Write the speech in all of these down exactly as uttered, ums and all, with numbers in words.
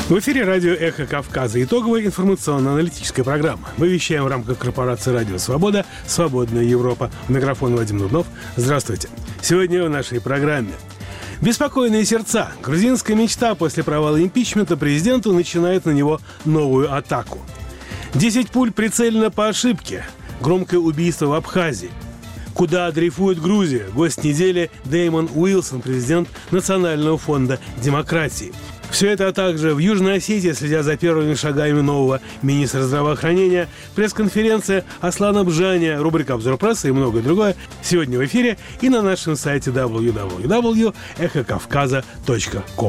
В эфире радио «Эхо Кавказа». Итоговая информационно-аналитическая программа. Мы вещаем в рамках корпорации «Радио Свобода», «Свободная Европа». У микрофона Вадим Дубнов. Здравствуйте. Сегодня в нашей программе. Беспокойные сердца. Грузинская мечта после провала импичмента президенту начинает на него новую атаку. Десять пуль прицелено по ошибке. Громкое убийство в Абхазии. Куда дрейфует Грузия? Гость недели Дэймон Уилсон, президент Национального фонда демократии. Все это, а также в Южной Осетии, следя за первыми шагами нового министра здравоохранения, пресс-конференция Аслана Бжаня, рубрика «Обзор прессы» и многое другое сегодня в эфире и на нашем сайте дабл ю дабл ю дабл ю точка эхо кавказа точка ком.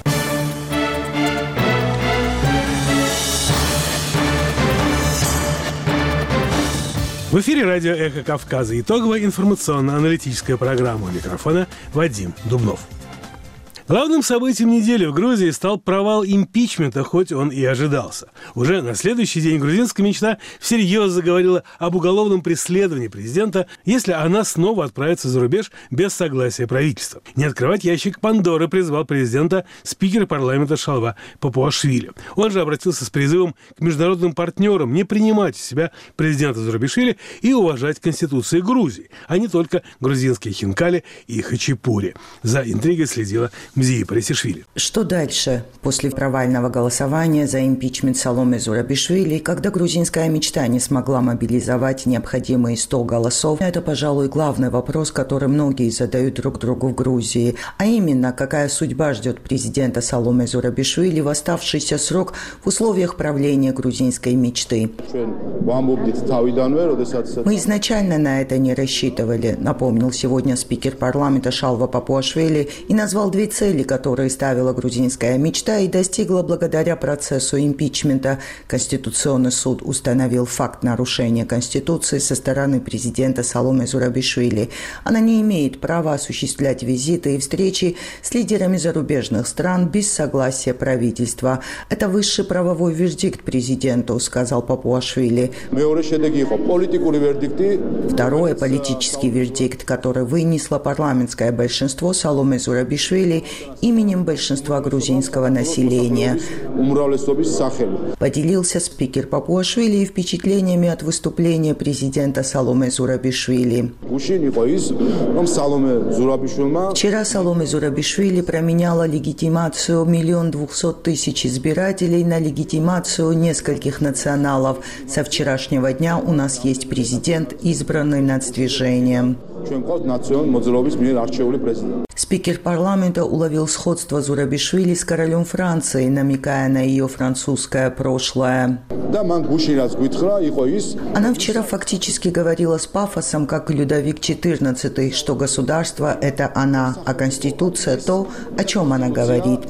В эфире радио «Эхо Кавказа». Итоговая информационно-аналитическая программа. У микрофона Вадим Дубнов. Главным событием недели в Грузии стал провал импичмента, хоть он и ожидался. Уже на следующий день грузинская мечта всерьез заговорила об уголовном преследовании президента, если она снова отправится за рубеж без согласия правительства. Не открывать ящик Пандоры призвал президента спикер парламента Шалва Папуашвили. Он же обратился с призывом к международным партнерам не принимать у себя президента Зурабишвили и уважать Конституцию Грузии, а не только грузинские хинкали и хачапури. За интригой следила Мзия Парисишвили. Что дальше? После провального голосования за импичмент Саломе Зурабишвили, когда грузинская мечта не смогла мобилизовать необходимые сто голосов, это, пожалуй, главный вопрос, который многие задают друг другу в Грузии. А именно, какая судьба ждет президента Саломе Зурабишвили в оставшийся срок в условиях правления грузинской мечты. Мы изначально на это не рассчитывали, напомнил сегодня спикер парламента Шалва Папуашвили и назвал две цели, которые ставила грузинская мечта и достигла благодаря процессу импичмента. Конституционный суд установил факт нарушения Конституции со стороны президента Саломе Зурабишвили. Она не имеет права осуществлять визиты и встречи с лидерами зарубежных стран без согласия правительства. Это высший правовой вердикт президенту, сказал Папуашвили. Второй политический вердикт, который вынесло парламентское большинство Саломе Зурабишвили именем большинства грузинского населения. Поделился спикер Папуашвили и впечатлениями от выступления президента Саломе Зурабишвили. Вчера Саломе Зурабишвили променяла легитимацию миллион двухсот тысяч избирателей на легитимацию нескольких националов. Со вчерашнего дня у нас есть президент, избранный нацдвижением. Спикер парламента уловил сходство Зурабишвили с королем Франции, намекая на ее французское прошлое. Она вчера фактически говорила с пафосом, как Людовик четырнадцатый, что государство – это она, а Конституция – то, о чем она говорит.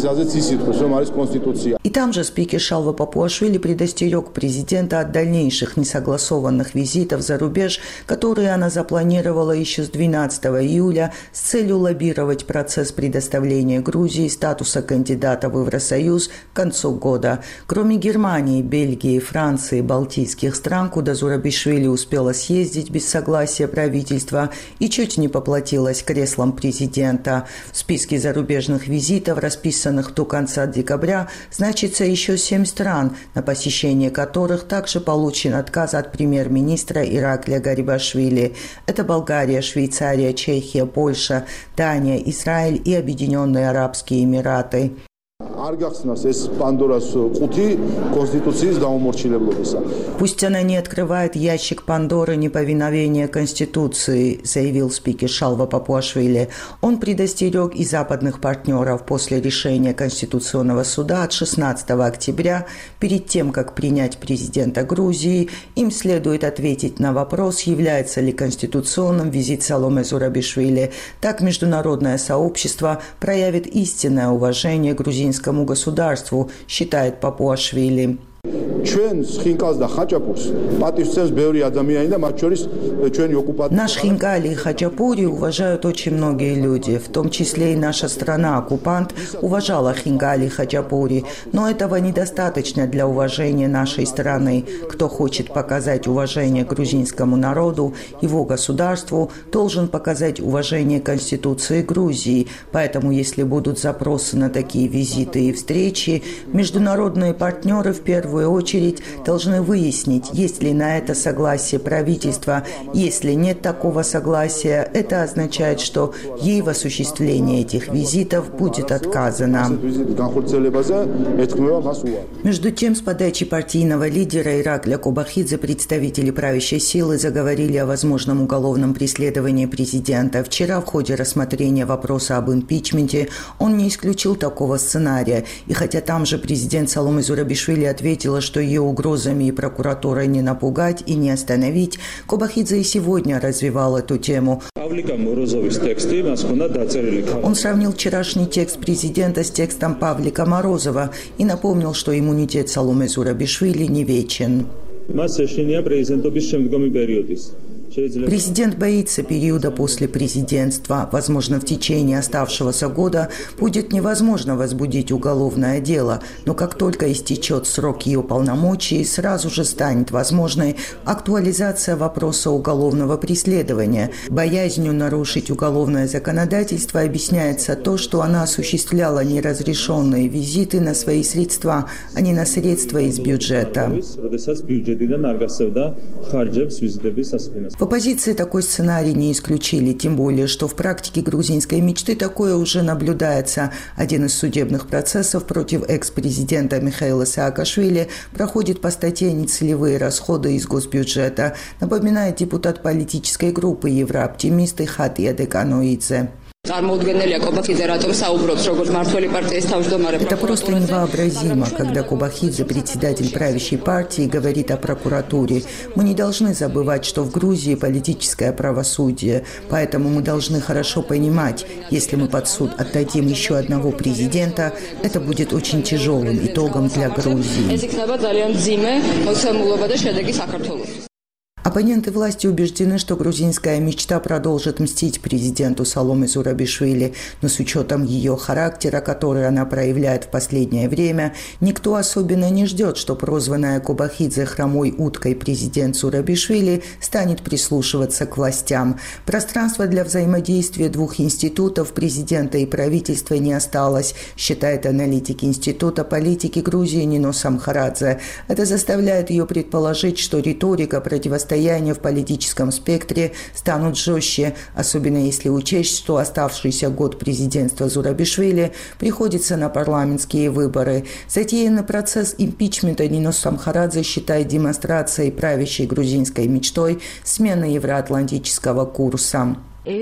И там же спикер Шалва Папуашвили предостерег президента от дальнейших несогласованных визитов за рубеж, которые она запланировала еще с двенадцатого июля с целью лоббировать процесс предоставления Грузии статуса кандидата в Евросоюз к концу года. Кроме Германии, Бельгии, Франции, Балтийских стран, куда Зурабишвили успела съездить без согласия правительства и чуть не поплатилась креслом президента. В списке зарубежных визитов, расписанных до конца декабря, значится еще семь стран, на посещение которых также получен отказ от премьер-министра Ираклия Гарибашвили. Это Болгария, Швейцария, Чехия, Польша, Дания, Израиль и Объединенные Арабские Эмираты. Пусть она не открывает ящик Пандоры неповиновения Конституции, заявил спикер Шалва Папуашвили. Он предостерег и западных партнеров после решения Конституционного суда от шестнадцатого октября. Перед тем, как принять президента Грузии, им следует ответить на вопрос, является ли конституционным визит Саломе Зурабишвили. Так международное сообщество проявит истинное уважение грузинскому государству, считает Папуашвили. Наш Хинкали и Хачапури уважают очень многие люди, в том числе и наша страна-оккупант уважала Хинкали и Хачапури, но этого недостаточно для уважения нашей страны. Кто хочет показать уважение грузинскому народу, его государству, должен показать уважение Конституции Грузии. Поэтому, если будут запросы на такие визиты и встречи, международные партнеры в первую очередь должны выяснить, есть ли на это согласие правительства. Если нет такого согласия, это означает, что ей в осуществлении этих визитов будет отказано. Между тем, с подачи партийного лидера Иракля Кобахидзе представители правящей силы заговорили о возможном уголовном преследовании президента. Вчера в ходе рассмотрения вопроса об импичменте он не исключил такого сценария. И хотя там же президент Саломе Зурабишвили ответила, что ее угрозами и прокуратурой не напугать и не остановить, Кобахидзе и сегодня развивал эту тему. Он сравнил вчерашний текст президента с текстом Павлика Морозова и напомнил, что иммунитет Саломе Зурабишвили не вечен. Президент боится периода после президентства. Возможно, в течение оставшегося года будет невозможно возбудить уголовное дело, но как только истечет срок ее полномочий, сразу же станет возможной актуализация вопроса уголовного преследования. Боязнью нарушить уголовное законодательство объясняется то, что она осуществляла неразрешенные визиты на свои средства, а не на средства из бюджета. В оппозиции такой сценарий не исключили, тем более, что в практике грузинской мечты такое уже наблюдается. Один из судебных процессов против экс-президента Михаила Саакашвили проходит по статье «Нецелевые расходы из госбюджета», напоминает депутат политической группы «Еврооптимист» Хатия Деканоидзе. Это просто невообразимо, когда Кобахидзе, председатель правящей партии, говорит о прокуратуре. Мы не должны забывать, что в Грузии политическое правосудие, поэтому мы должны хорошо понимать, если мы под суд отдадим еще одного президента, это будет очень тяжелым итогом для Грузии. Оппоненты власти убеждены, что грузинская мечта продолжит мстить президенту Саломе Зурабишвили, но с учетом ее характера, который она проявляет в последнее время, никто особенно не ждет, что прозванная Кобахидзе хромой уткой президент Зурабишвили станет прислушиваться к властям. Пространства для взаимодействия двух институтов, президента и правительства, не осталось, считает аналитик Института политики Грузии Нино Самхарадзе. Это заставляет ее предположить, что риторика противостояния в политическом спектре станут жестче, особенно если учесть, что оставшийся год президентства Зурабишвили приходится на парламентские выборы. Затеянный процесс импичмента Нино Самхарадзе считает демонстрацией правящей грузинской мечтой смены евроатлантического курса.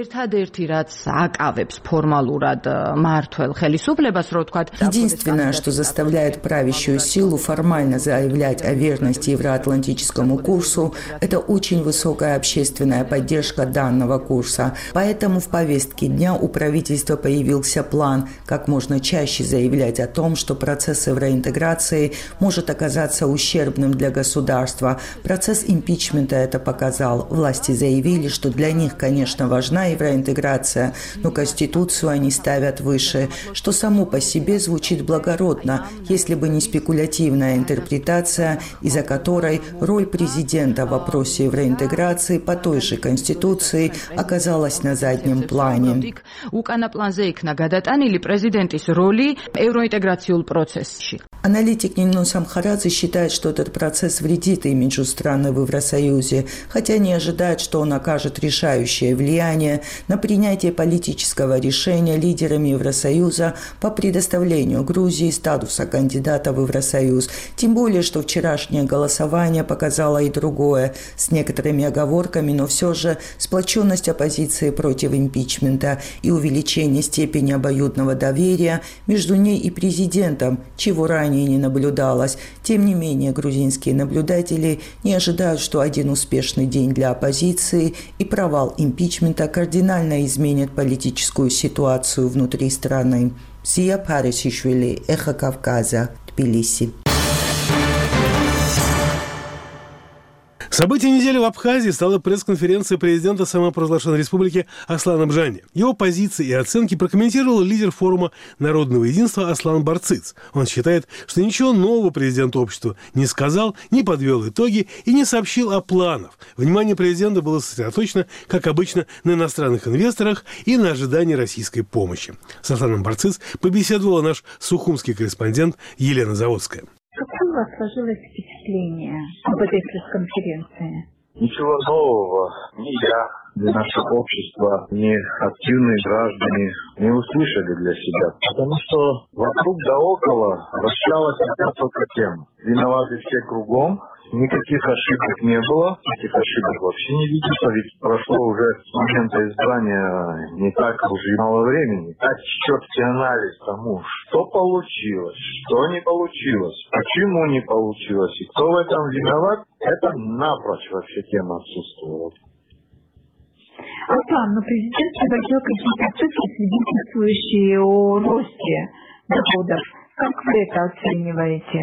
Единственное, что заставляет правящую силу формально заявлять о верности евроатлантическому курсу, это очень высокая общественная поддержка данного курса. Поэтому в повестке дня у правительства появился план как можно чаще заявлять о том, что процесс евроинтеграции может оказаться ущербным для государства. Процесс импичмента это показал. Власти заявили, что для них, конечно, важно евроинтеграция, но Конституцию они ставят выше, что само по себе звучит благородно, если бы не спекулятивная интерпретация, из-за которой роль президента в вопросе евроинтеграции по той же Конституции оказалась на заднем плане. Аналитик Нино Самхарадзе считает, что этот процесс вредит имиджу страны в Евросоюзе, хотя не ожидает, что он окажет решающее влияние на принятие политического решения лидерами Евросоюза по предоставлению Грузии статуса кандидата в Евросоюз. Тем более, что вчерашнее голосование показало и другое, с некоторыми оговорками, но все же сплоченность оппозиции против импичмента и увеличение степени обоюдного доверия между ней и президентом, чего ранее не наблюдалось. Тем не менее, грузинские наблюдатели не ожидают, что один успешный день для оппозиции и провал импичмента кардинально изменят политическую ситуацию внутри страны. Зия Парисишвили, Эхо Кавказа, Тбилиси. Событием недели в Абхазии стала пресс-конференция президента самопровозглашенной республики Аслана Бжани. Его позиции и оценки прокомментировал лидер форума Народного единства Аслан Барциц. Он считает, что ничего нового президент обществу не сказал, не подвел итоги и не сообщил о планах. Внимание президента было сосредоточено, как обычно, на иностранных инвесторах и на ожидании российской помощи. С Асланом Барциц побеседовала наш сухумский корреспондент Елена Заводская. Какое у вас сложилось впечатление об этой пресс-конференции? Ничего нового ни я, ни наше общество, ни активные граждане не услышали для себя. Потому что вокруг да около вращалась одна только тема. Виноваты все кругом. Никаких ошибок не было, этих ошибок вообще не видится, ведь прошло уже с момента избрания не так уж и мало времени. Дать четкий анализ тому, что получилось, что не получилось, почему не получилось и кто в этом виноват, это напрочь вообще тема отсутствовала. Аслан, но президент приводил какие-то цифры, свидетельствующие о росте доходов. Как вы это оцениваете?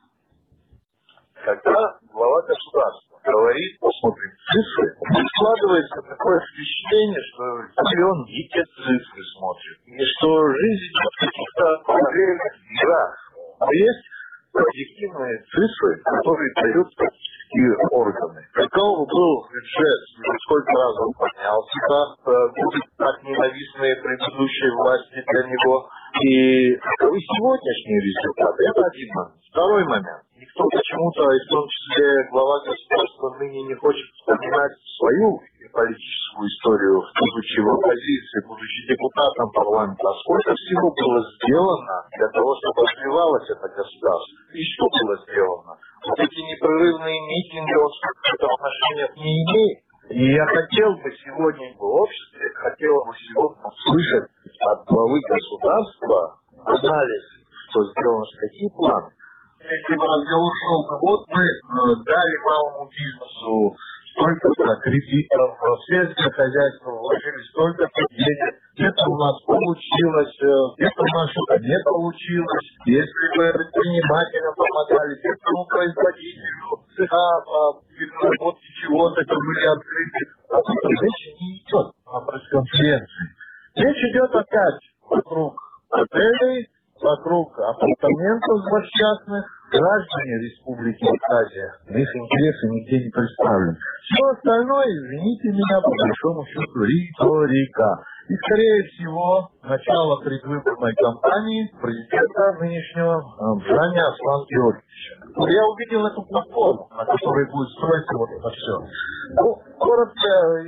Когда глава государства говорит, посмотрим цифры, складывается такое впечатление, что он не те цифры смотрит, и что жизнь идет в каких-то параллельных мирах. А есть объективные цифры, которые дают такие органы. Каков был бюджет, сколько раз он поднялся, как будут так ненавистные предыдущие власти для него, и каковы сегодняшние результаты. Это один момент. Второй момент. Никто почему-то, и в том числе глава государства, ныне не хочет вспоминать свою политическую историю, будучи в оппозиции, будучи депутатом парламента. А сколько всего было сделано для того, чтобы развивалось это государство? И что было сделано? Вот эти непрерывные митинги, он в этом отношениях не имеет. И я хотел бы сегодня в обществе, хотел бы сегодня услышать от главы государства анализ, что сделано, какие планы. Если бы разговор шел, вот мы э, дали малому бизнесу столько-то кредитов, в сельское хозяйство вложили столько-то денег, где-то у нас получилось, э, где-то у нас что-то не получилось. Если бы предпринимателям помогали, этому производителю, цеха по переработке чего-то, это были открыты. А тут речь не идет о пресс-конференции. Речь идет опять вокруг отелей, вокруг апартаментов злосчастных. Граждане Республики Абхазия, их интересы нигде не представлены. Все остальное, извините меня, по большому счету, риторика. И, скорее всего, начало предвыборной кампании президента нынешнего Бжани Аслана Георгиевича. Я увидел эту платформу, на которой будет строиться вот это все. Ну, коротко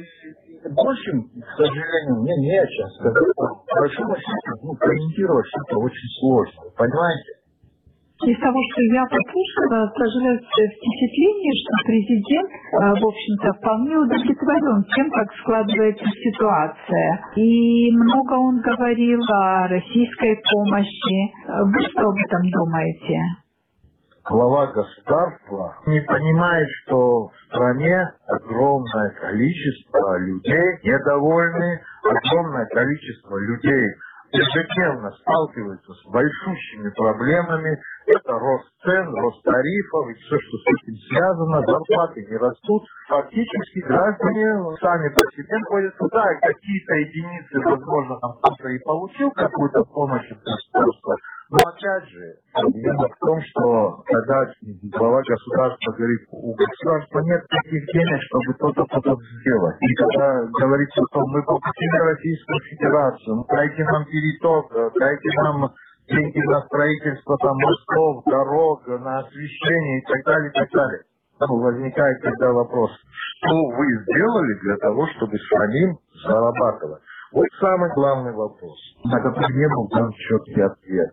и больше, к сожалению, мне не о чем сказать. По большому счету, ну, комментировать что-то очень сложно, понимаете? Из того, что я послушала, сложилось впечатление, что президент, в общем-то, вполне удовлетворен тем, как складывается ситуация. И много он говорил о российской помощи. Вы что об этом думаете? Глава государства не понимает, что в стране огромное количество людей недовольны, огромное количество людей ежедневно сталкиваются с большущими проблемами. Это рост цен, рост тарифов и все, что с этим связано. Зарплаты не растут. Фактически граждане сами по себе ходят туда, и какие-то единицы, возможно, там кто-то и получил какую-то помощь от государства. Но опять же, проблема в том, что когда глава государства говорит, у государства нет таких денег, чтобы кто-то что-то сделать. И когда говорится, что мы попросили Российскую Федерацию, дайте нам переток, дайте нам деньги на строительство там мостов, дорог, на освещение и так далее, и так далее. Ну, возникает тогда вопрос, что вы сделали для того, чтобы самим зарабатывать? Вот самый главный вопрос, на который не был дан четкий ответ.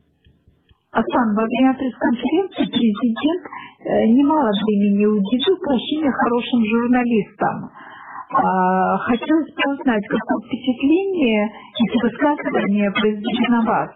Аслан, во время пресс-конференции президент э, немало времени уделил прощения хорошим журналистам. А, хотелось бы узнать, какое впечатление эти высказывания произвели на вас?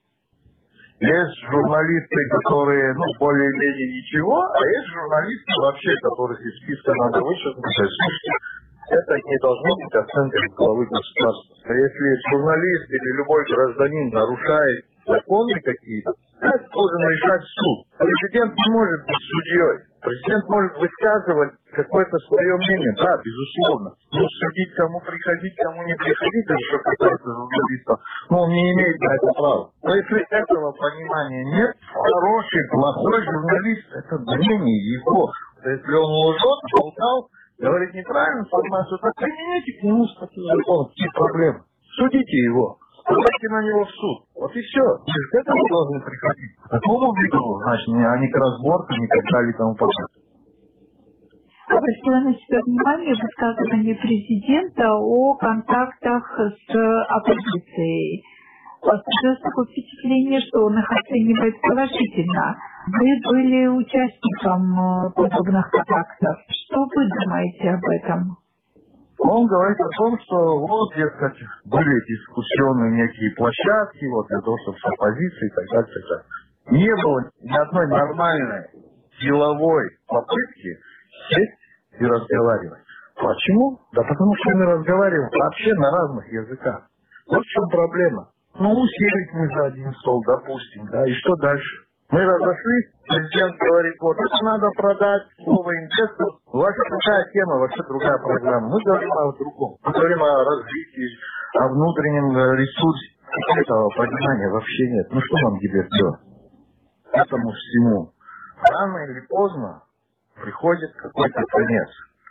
Есть журналисты, которые, ну, более-менее ничего, а есть журналисты вообще, которых из списка надо вычеркнуть. Слушайте, это не должно быть оценкой главы государства. Если журналист или любой гражданин нарушает законы какие-то, Это должен решать суд. Президент не может быть судьей. Президент может высказывать какое-то свое мнение, да, безусловно. Но судить, кому приходить, кому не приходить, это что касается журналистов, но он не имеет на это права. Но если этого понимания нет, хороший, плохой журналист, это мнение его. Если он лжет, болтал, говорит неправильную информацию, то применяйте к нему статью закона, какие проблемы. Судите его. Подайте на него в суд. Вот и все. Мы же к этому должны приходить. К такому виду, значит, а не к разборкам, и так далее и тому подобное. Обратила на себя внимание высказывание президента о контактах с оппозицией. Сложилось такое впечатление, что он их оценивает положительно. Вы были участником подобных контактов. Что вы думаете об этом? Он говорит о том, что вот, дескать, были дискуссионные некие площадки, вот для того, чтобы с оппозицией и так далее, так далее. Не было ни одной нормальной деловой попытки сесть и разговаривать. Почему? Да потому что мы разговариваем вообще на разных языках. Вот в чем проблема. Ну, уселись мы за один стол, допустим, да, и что дальше? Мы разошлись, президент говорит, вот это надо продать, слово инвестор. Ваша другая тема, вообще другая программа. Мы говорим о другом. Мы говорим о развитии, о внутреннем ресурсе. Этого понимания вообще нет. Ну что нам теперь делать? Этому всему. Рано или поздно приходит какой-то конец.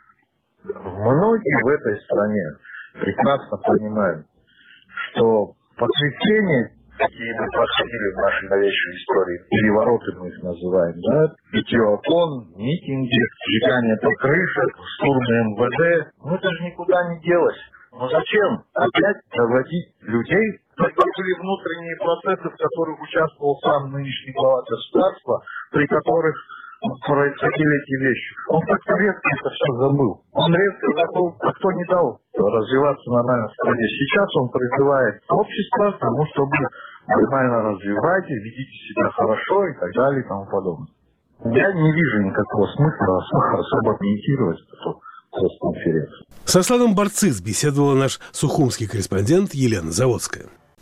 Многие в этой стране прекрасно понимают, что потрясение, какие мы проходили в нашей новейшей истории, перевороты мы их называем, да, битье окон, митинги, сжигание по крышах, штурмы эм вэ дэ, ну это же никуда не делось. Но зачем опять доводить людей? Это были внутренние процессы, в которых участвовал сам нынешний глава государства, при которых происходили эти вещи. Он как-то резко это все забыл. Он резко забыл, а кто не дал развиваться нормально в стране. Сейчас он призывает общество к тому, чтобы нормально развивать, ведите себя хорошо и так далее и тому подобное. Я не вижу никакого смысла особо комментировать эту пресс-конференцию. Со Славом Барцис беседовала наш сухумский корреспондент Елена Заводская.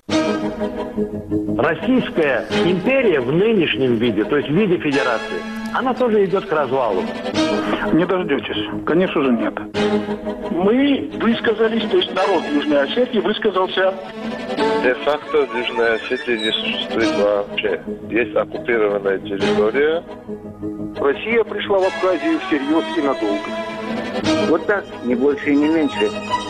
Российская империя в нынешнем виде, то есть в виде федерации, она тоже идет к развалу. Не дождетесь. Конечно же, нет. Мы высказались, то есть народ Южной Осетии высказался. Де-факто в Южной Осетии не существует вообще. Есть оккупированная территория. Россия пришла в Абхазию всерьез и надолго. Вот так, не больше и не меньше.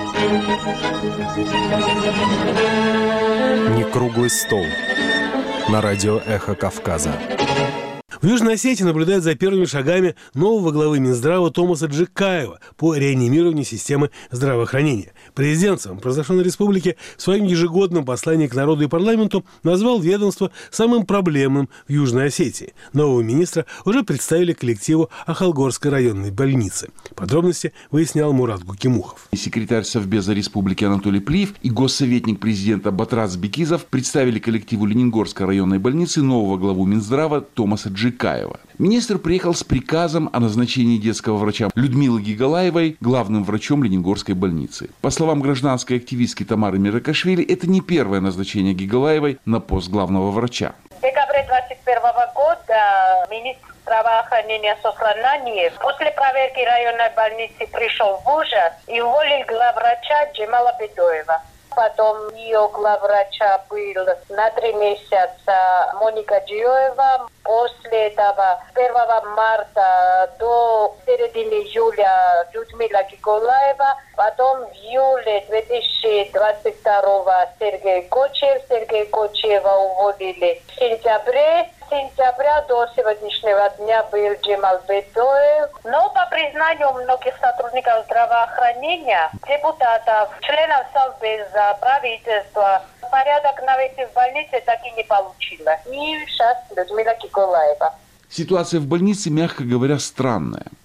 Не круглый стол. На радио «Эхо Кавказа». В Южной Осетии наблюдают за первыми шагами нового главы Минздрава Томаса Джикаева по реанимированию системы здравоохранения. Президент самопровозглашенной республики в своем ежегодном послании к народу и парламенту назвал ведомство самым проблемным в Южной Осетии. Нового министра уже представили коллективу Ахалгорской районной больницы. Подробности выяснял Мурат Гукимухов. Секретарь Совбеза Республики Анатолий Плиев и госсоветник президента Батрас Бекизов представили коллективу Ленингорской районной больницы нового главу Минздрава Томаса Джикаева. Министр приехал с приказом о назначении детского врача Людмилы Гигалаевой главным врачом Ленингорской больницы. По словам гражданской активистки Тамары Миракашвили, это не первое назначение Гигалаевой на пост главного врача. В декабре двадцать первого года министр здравоохранения Сослананиев после проверки районной больницы пришел в ужас и уволил главврача Джемала Бедоева. Потом ее главврача был на три месяца Моника Джиоева. После этого с первого марта до середины июля Людмила Гигалаева. Потом в июле две тысячи двадцать второго Сергей Кочев. Сергей Кочева уволили в сентябре. С сентября до сегодняшнего дня был Джемал Бедоев. Но по признанию многих сотрудников здравоохранения, депутатов, членов Совбеза, правительства, порядок навести в больнице так и не получила. И сейчас Людмила Гигалаева. Ситуация в больнице, мягко говоря, странная.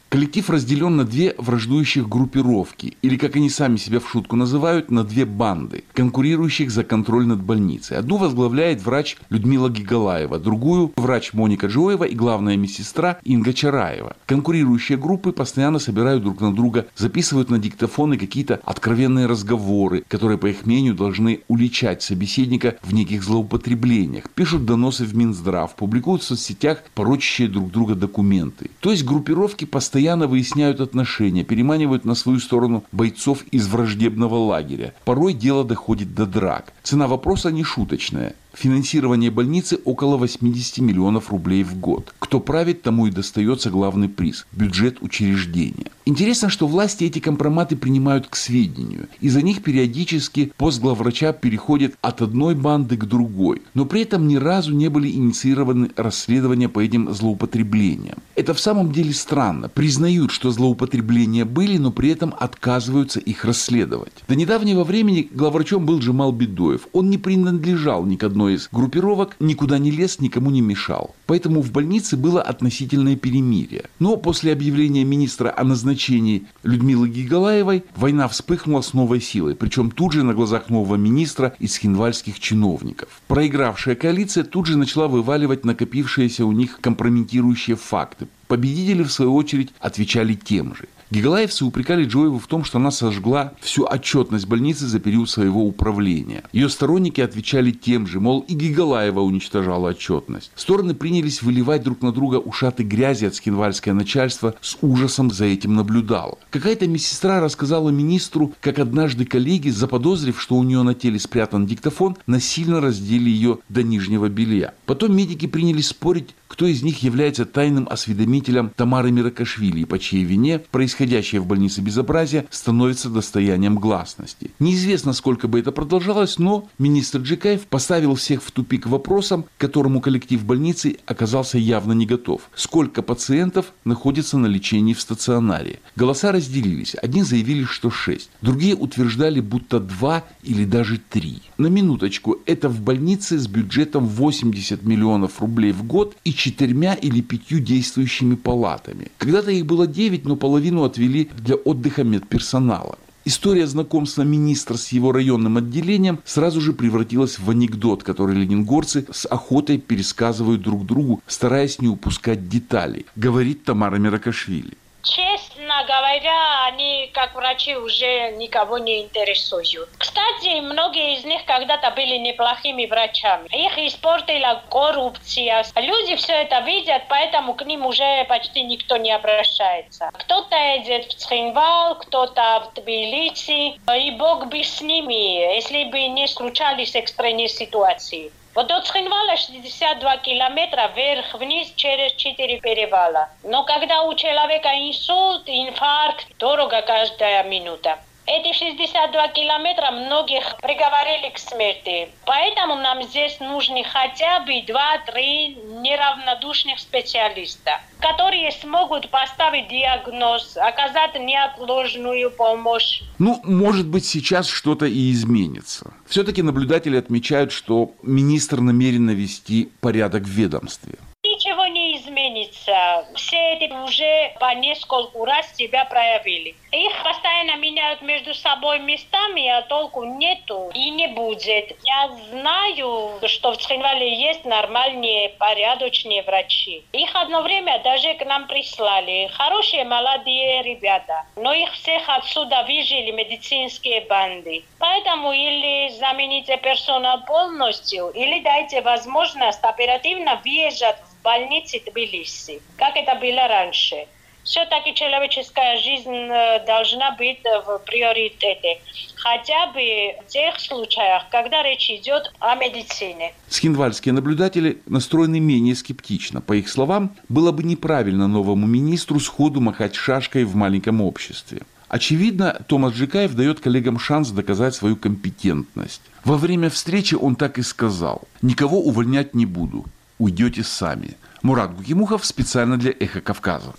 Коллектив разделен на две враждующих группировки, или, как они сами себя в шутку называют, на две банды, конкурирующих за контроль над больницей. Одну возглавляет врач Людмила Гигалаева, другую – врач Моника Джоева и главная медсестра Инга Чараева. Конкурирующие группы постоянно собирают друг на друга, записывают на диктофоны какие-то откровенные разговоры, которые, по их мнению, должны уличать собеседника в неких злоупотреблениях, пишут доносы в Минздрав, публикуют в соцсетях порочащие друг друга документы. То есть группировки постоянно Постоянно выясняют отношения, переманивают на свою сторону бойцов из враждебного лагеря. Порой дело доходит до драк. Цена вопроса не шуточная. Финансирование больницы около восемьдесят миллионов рублей в год. Кто правит, тому и достается главный приз – бюджет учреждения. Интересно, что власти эти компроматы принимают к сведению. Из-за них периодически пост главврача переходит от одной банды к другой. Но при этом ни разу не были инициированы расследования по этим злоупотреблениям. Это в самом деле странно. Признают, что злоупотребления были, но при этом отказываются их расследовать. До недавнего времени главврачом был Джамал Бедоев. Он не принадлежал ни к одной из группировок, никуда не лез, никому не мешал. Поэтому в больнице было относительное перемирие. Но после объявления министра о назначении Людмилы Гигалаевой война вспыхнула с новой силой, причем тут же на глазах нового министра из хинвальских чиновников. Проигравшая коалиция тут же начала вываливать накопившиеся у них компрометирующие факты. Победители, в свою очередь, отвечали тем же. Гигалаевцы упрекали Джоеву в том, что она сожгла всю отчетность больницы за период своего управления. Ее сторонники отвечали тем же, мол, и Гигалаева уничтожала отчетность. Стороны принялись выливать друг на друга ушаты грязи, от хинвальское начальство с ужасом за этим наблюдало. Какая-то медсестра рассказала министру, как однажды коллеги, заподозрив, что у нее на теле спрятан диктофон, насильно раздели ее до нижнего белья. Потом медики принялись спорить, кто из них является тайным осведомителем Тамары Миракашвили, и по чьей вине происходящее в больнице безобразие становится достоянием гласности. Неизвестно, сколько бы это продолжалось, но министр Джикаев поставил всех в тупик вопросом, к которому коллектив больницы оказался явно не готов. Сколько пациентов находится на лечении в стационаре? Голоса разделились. Одни заявили, что шесть. Другие утверждали, будто два или даже три. На минуточку, это в больнице с бюджетом восемьдесят миллионов рублей в год и четырьмя или пятью действующими палатами. Когда-то их было девять, но половину отвели для отдыха медперсонала. История знакомства министра с его районным отделением сразу же превратилась в анекдот, который ленингорцы с охотой пересказывают друг другу, стараясь не упускать деталей, говорит Тамара Миракашвили. Честно говоря, они, как врачи, уже никого не интересуют. Кстати, многие из них когда-то были неплохими врачами. Их испортила коррупция. Люди все это видят, поэтому к ним уже почти никто не обращается. Кто-то едет в Цхинвал, кто-то в Тбилиси. И бог бы с ними, если бы не случались экстренные ситуации. Вот до Цхинвала шестьдесят два километра вверх-вниз через четыре перевала. Но когда у человека инсульт, инфаркт, дорого каждая минута. Эти шестьдесят два километра многих приговорили к смерти. Поэтому нам здесь нужны хотя бы два-три неравнодушных специалиста, которые смогут поставить диагноз, оказать неотложную помощь. Ну, может быть, сейчас что-то и изменится. Все-таки наблюдатели отмечают, что министр намерен навести порядок в ведомстве. Ничего не изменится. Все эти уже по нескольку раз себя проявили. Их постоянно меняют между собой местами, а толку нету и не будет. Я знаю, что в Цхинвале есть нормальные, порядочные врачи. Их одно время даже к нам прислали. Хорошие, молодые ребята. Но их всех отсюда выжили медицинские банды. Поэтому или замените персонал полностью, или дайте возможность оперативно въезжать в больницы Тбилиси, как это было раньше. Все-таки человеческая жизнь должна быть в приоритете. Хотя бы в тех случаях, когда речь идет о медицине. Цхинвальские наблюдатели настроены менее скептично. По их словам, было бы неправильно новому министру сходу махать шашкой в маленьком обществе. Очевидно, Томас Джикаев дает коллегам шанс доказать свою компетентность. Во время встречи он так и сказал: «Никого увольнять не буду. Уйдете сами». Мурат Гукимухов специально для «Эхо Кавказа».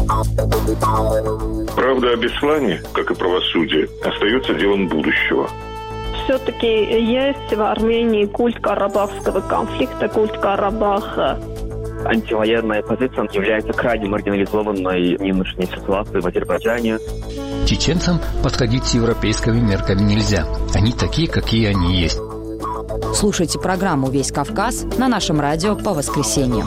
Правда о Беслане, как и правосудие, остается делом будущего. Все-таки есть в Армении культ карабахского конфликта, культ Карабаха. антивоенная позиция является крайне маргинализованной в нынешней ситуации в Азербайджане. Чеченцам подходить с европейскими мерками нельзя. Они такие, какие они есть. Слушайте программу «Весь Кавказ» на нашем радио по воскресеньям.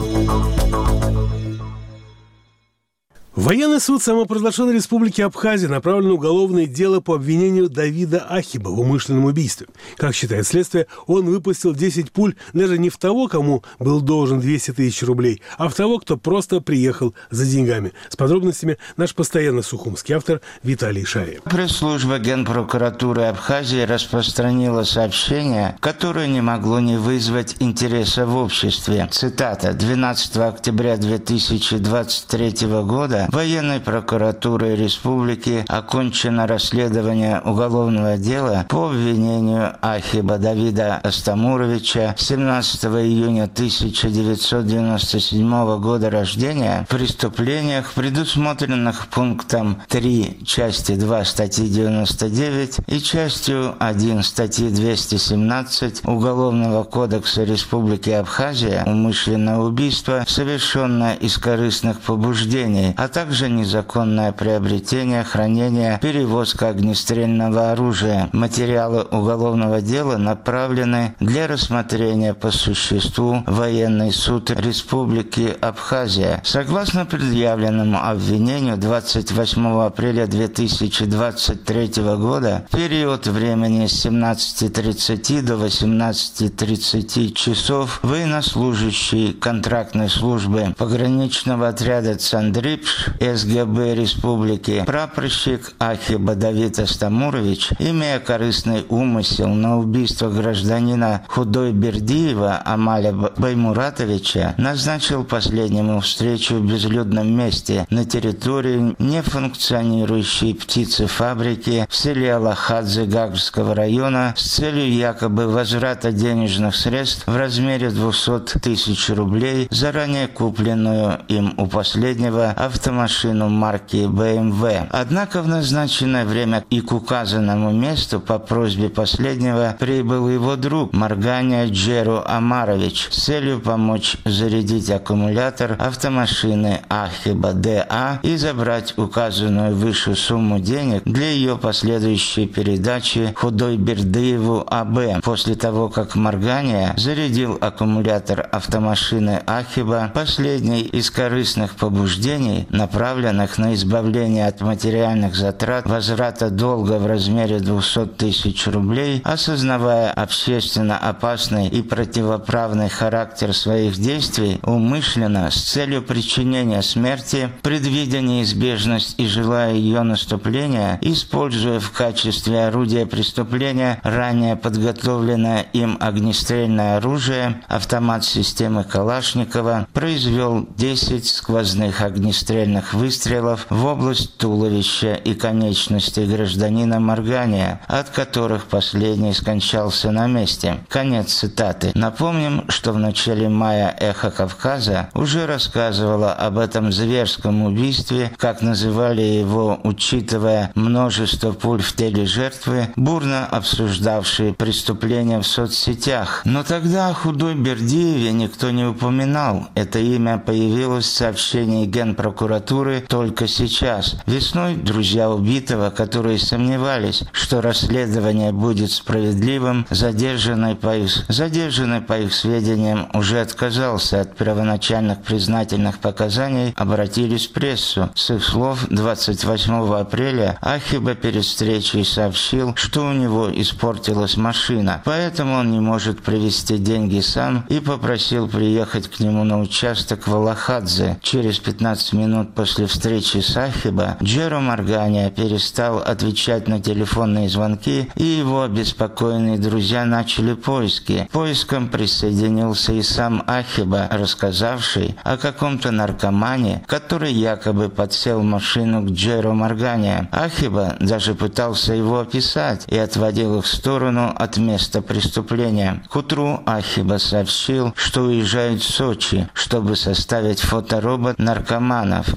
Военный суд самопровозглашенной республики Абхазия направлен на уголовное дело по обвинению Давида Ахиба в умышленном убийстве. Как считает следствие, он выпустил десять пуль даже не в того, кому был должен двести тысяч рублей, а в того, кто просто приехал за деньгами. С подробностями наш постоянно сухумский автор Виталий Шария. Пресс-служба Генпрокуратуры Абхазии распространила сообщение, которое не могло не вызвать интереса в обществе. Цитата. двенадцатого октября две тысячи двадцать третьего года военной прокуратурой республики окончено расследование уголовного дела по обвинению Ахиба Давида Астамуровича, семнадцатого июня тысяча девятьсот девяносто седьмого года рождения, в преступлениях, предусмотренных пунктом три части два статьи девяносто девять и частью один статьи двести семнадцать Уголовного кодекса Республики Абхазия, умышленное убийство, совершенное из корыстных побуждений, а также незаконное приобретение, хранение, перевозка огнестрельного оружия. Материалы уголовного дела направлены для рассмотрения по существу в военный суд Республики Абхазия. Согласно предъявленному обвинению, двадцать восьмого апреля две тысячи двадцать третьего года, в период времени с семнадцати тридцати до восемнадцати тридцати часов, военнослужащий контрактной службы пограничного отряда Цандрипш СГБ Республики, прапорщик Ахиба Давид Астамурович, имея корыстный умысел на убийство гражданина Худойбердиева Амаля Баймуратовича, назначил последнему встречу в безлюдном месте на территории нефункционирующей птицефабрики в селе Алахадзе Гагрского района с целью якобы возврата денежных средств в размере двухсот тысяч рублей, заранее купленную им у последнего автомобиля машину марки бэ эм вэ. Однако в назначенное время и к указанному месту по просьбе последнего прибыл его друг Марганя Джеру Амарович с целью помочь зарядить аккумулятор автомашины Ахиба дэ а и забрать указанную выше сумму денег для ее последующей передачи Худойбердиеву а бэ. После того, как Марганя зарядил аккумулятор автомашины Ахиба, последний из корыстных побуждений, направленных на избавление от материальных затрат возврата долга в размере двухсот тысяч рублей, осознавая общественно опасный и противоправный характер своих действий, умышленно, с целью причинения смерти, предвидя неизбежность и желая ее наступления, используя в качестве орудия преступления ранее подготовленное им огнестрельное оружие, автомат системы Калашникова, произвел десять сквозных огнестрельных выстрелов в область туловища и конечностей гражданина Маргания, от которых последний скончался на месте. Конец цитаты. Напомним, что в начале мая «Эхо Кавказа» уже рассказывала об этом зверском убийстве, как называли его, учитывая множество пуль в теле жертвы, бурно обсуждавшие преступления в соцсетях. Но тогда о Худойбердиеве никто не упоминал. Это имя появилось в сообщении Генпрокуратуры только сейчас. Весной друзья убитого, которые сомневались, что расследование будет справедливым, задержанный по их, задержанный по их сведениям уже отказался от первоначальных признательных показаний, обратились в прессу. С их слов, двадцать восьмого апреля Ахиба перед встречей сообщил, что у него испортилась машина, поэтому он не может привезти деньги сам, и попросил приехать к нему на участок в Алахадзе. Через пятнадцать минут после встречи с Ахиба Джеру Марганя перестал отвечать на телефонные звонки, и его обеспокоенные друзья начали поиски. К поискам присоединился и сам Ахиба, рассказавший о каком-то наркомане, который якобы подсел в машину к Джеру Марганя. Ахиба даже пытался его описать и отводил их в сторону от места преступления. К утру Ахиба сообщил, что уезжает в Сочи, чтобы составить фоторобот наркомана, в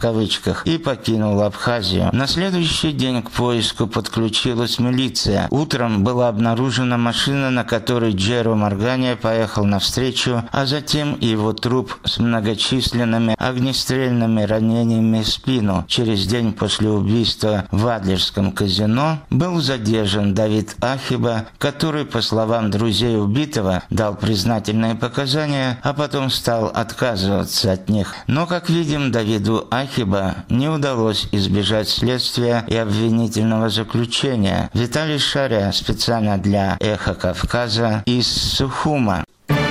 кавычках, и покинул Абхазию. На следующий день к поиску подключилась милиция. Утром была обнаружена машина, на которой Джеро Моргания поехал навстречу, а затем и его труп с многочисленными огнестрельными ранениями в спину. Через день после убийства в Адлерском казино был задержан Давид Ахиба, который, по словам друзей убитого, дал признательные показания, а потом стал отказываться от них. Но, как видим, Давиду Ахиба не удалось избежать следствия и обвинительного заключения. Виталий Шаря специально для «Эхо Кавказа» из Сухума.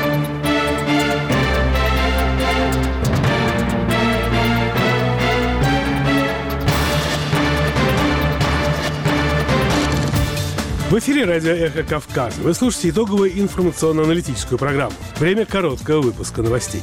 В эфире радио «Эхо Кавказа». Вы слушаете итоговую информационно-аналитическую программу. Время короткого выпуска новостей.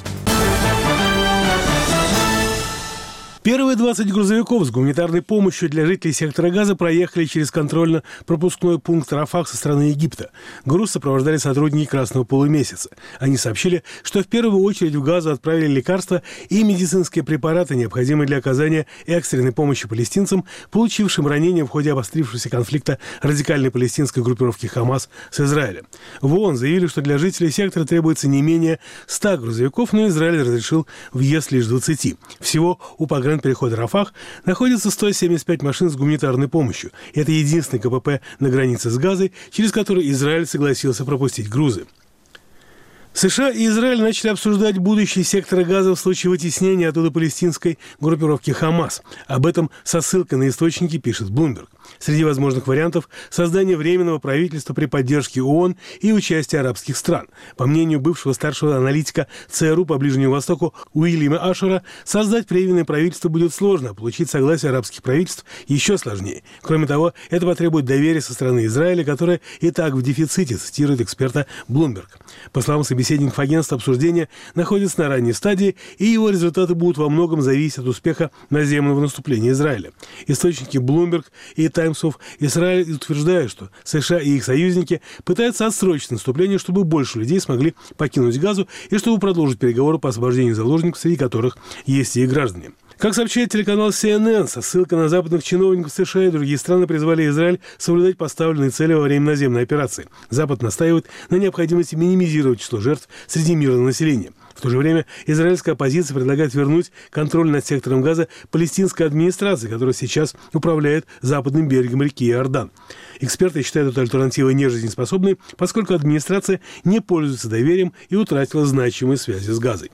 Первые двадцать грузовиков с гуманитарной помощью для жителей сектора Газа проехали через контрольно-пропускной пункт Рафах со стороны Египта. Груз сопровождали сотрудники Красного полумесяца. Они сообщили, что в первую очередь в Газу отправили лекарства и медицинские препараты, необходимые для оказания экстренной помощи палестинцам, получившим ранения в ходе обострившегося конфликта радикальной палестинской группировки «Хамас» с Израилем. В ООН заявили, что для жителей сектора требуется не менее ста грузовиков, но Израиль разрешил въезд лишь двадцати. Всего у пограничного перехода Рафах находится сто семьдесят пять машин с гуманитарной помощью. Это единственный КПП на границе с Газой, через который Израиль согласился пропустить грузы. США и Израиль начали обсуждать будущее сектора Газа в случае вытеснения оттуда палестинской группировки «Хамас». Об этом со ссылкой на источники пишет Bloomberg. Среди возможных вариантов – создание временного правительства при поддержке ООН и участие арабских стран. По мнению бывшего старшего аналитика ЦРУ по Ближнему Востоку Уильяма Ашера, создать временное правительство будет сложно, а получить согласие арабских правительств еще сложнее. Кроме того, это потребует доверия со стороны Израиля, которое и так в дефиците, цитирует эксперта Bloomberg. По словам собеседников агентства, обсуждения находятся на ранней стадии, и его результаты будут во многом зависеть от успеха наземного наступления Израиля. Источники Bloomberg и Times of Israel утверждают, что США и их союзники пытаются отсрочить наступление, чтобы больше людей смогли покинуть Газу и чтобы продолжить переговоры по освобождению заложников, среди которых есть и граждане. Как сообщает телеканал си эн эн, со ссылкой на западных чиновников США и другие страны призвали Израиль соблюдать поставленные цели во время наземной операции. Запад настаивает на необходимости минимизировать число жертв среди мирного населения. В то же время израильская оппозиция предлагает вернуть контроль над сектором Газа палестинской администрации, которая сейчас управляет западным берегом реки Иордан. Эксперты считают эту альтернативу нежизнеспособной, поскольку администрация не пользуется доверием и утратила значимые связи с Газой.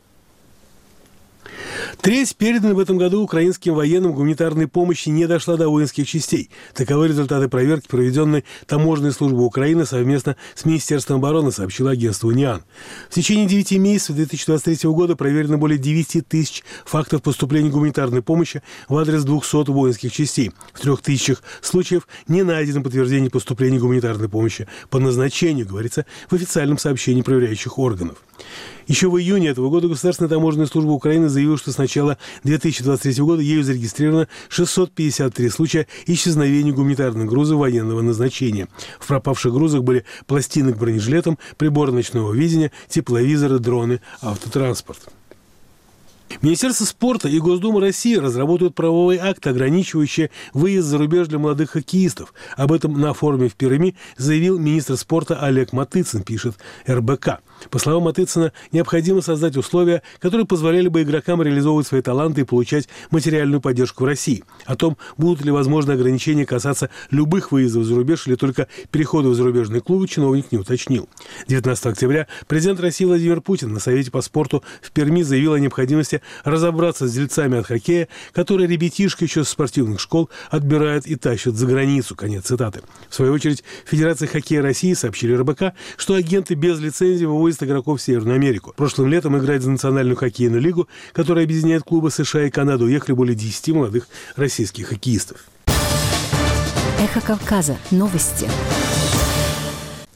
Треть переданной в этом году украинским военным гуманитарной помощи не дошла до воинских частей. Таковы результаты проверки, проведенной Таможенной службой Украины совместно с Министерством обороны, сообщило агентство «Униан». В течение девяти месяцев две тысячи двадцать третьего года проверено более девяти тысяч фактов поступления гуманитарной помощи в адрес двухсот воинских частей. В трех тысячах случаев не найдено подтверждение поступления гуманитарной помощи по назначению, говорится в официальном сообщении проверяющих органов. Еще в июне этого года Государственная таможенная служба Украины заявила, что с начала две тысячи двадцать третьего года ею зарегистрировано шестьсот пятьдесят три случая исчезновения гуманитарных грузов военного назначения. В пропавших грузах были пластины к бронежилетам, приборы ночного видения, тепловизоры, дроны, автотранспорт. Министерство спорта и Госдума России разработают правовые акты, ограничивающие выезд за рубеж для молодых хоккеистов. Об этом на форуме в Перми заявил министр спорта Олег Матыцин, пишет эр бэ ка. По словам Матыцина, необходимо создать условия, которые позволяли бы игрокам реализовывать свои таланты и получать материальную поддержку в России. О том, будут ли возможны ограничения касаться любых выездов за рубеж или только переходов в зарубежные клубы, чиновник не уточнил. девятнадцатого октября президент России Владимир Путин на Совете по спорту в Перми заявил о необходимости разобраться с дельцами от хоккея, которые ребятишки еще с спортивных школ отбирают и тащат за границу. Конец цитаты. В свою очередь, Федерация хоккея России сообщили эр бэ ка, что агенты без лицензии вывозят игроков в Северную Америку. Прошлым летом играть за Национальную хоккейную лигу, которая объединяет клубы США и Канады, уехали более десяти молодых российских хоккеистов. Эхо Кавказа. Новости.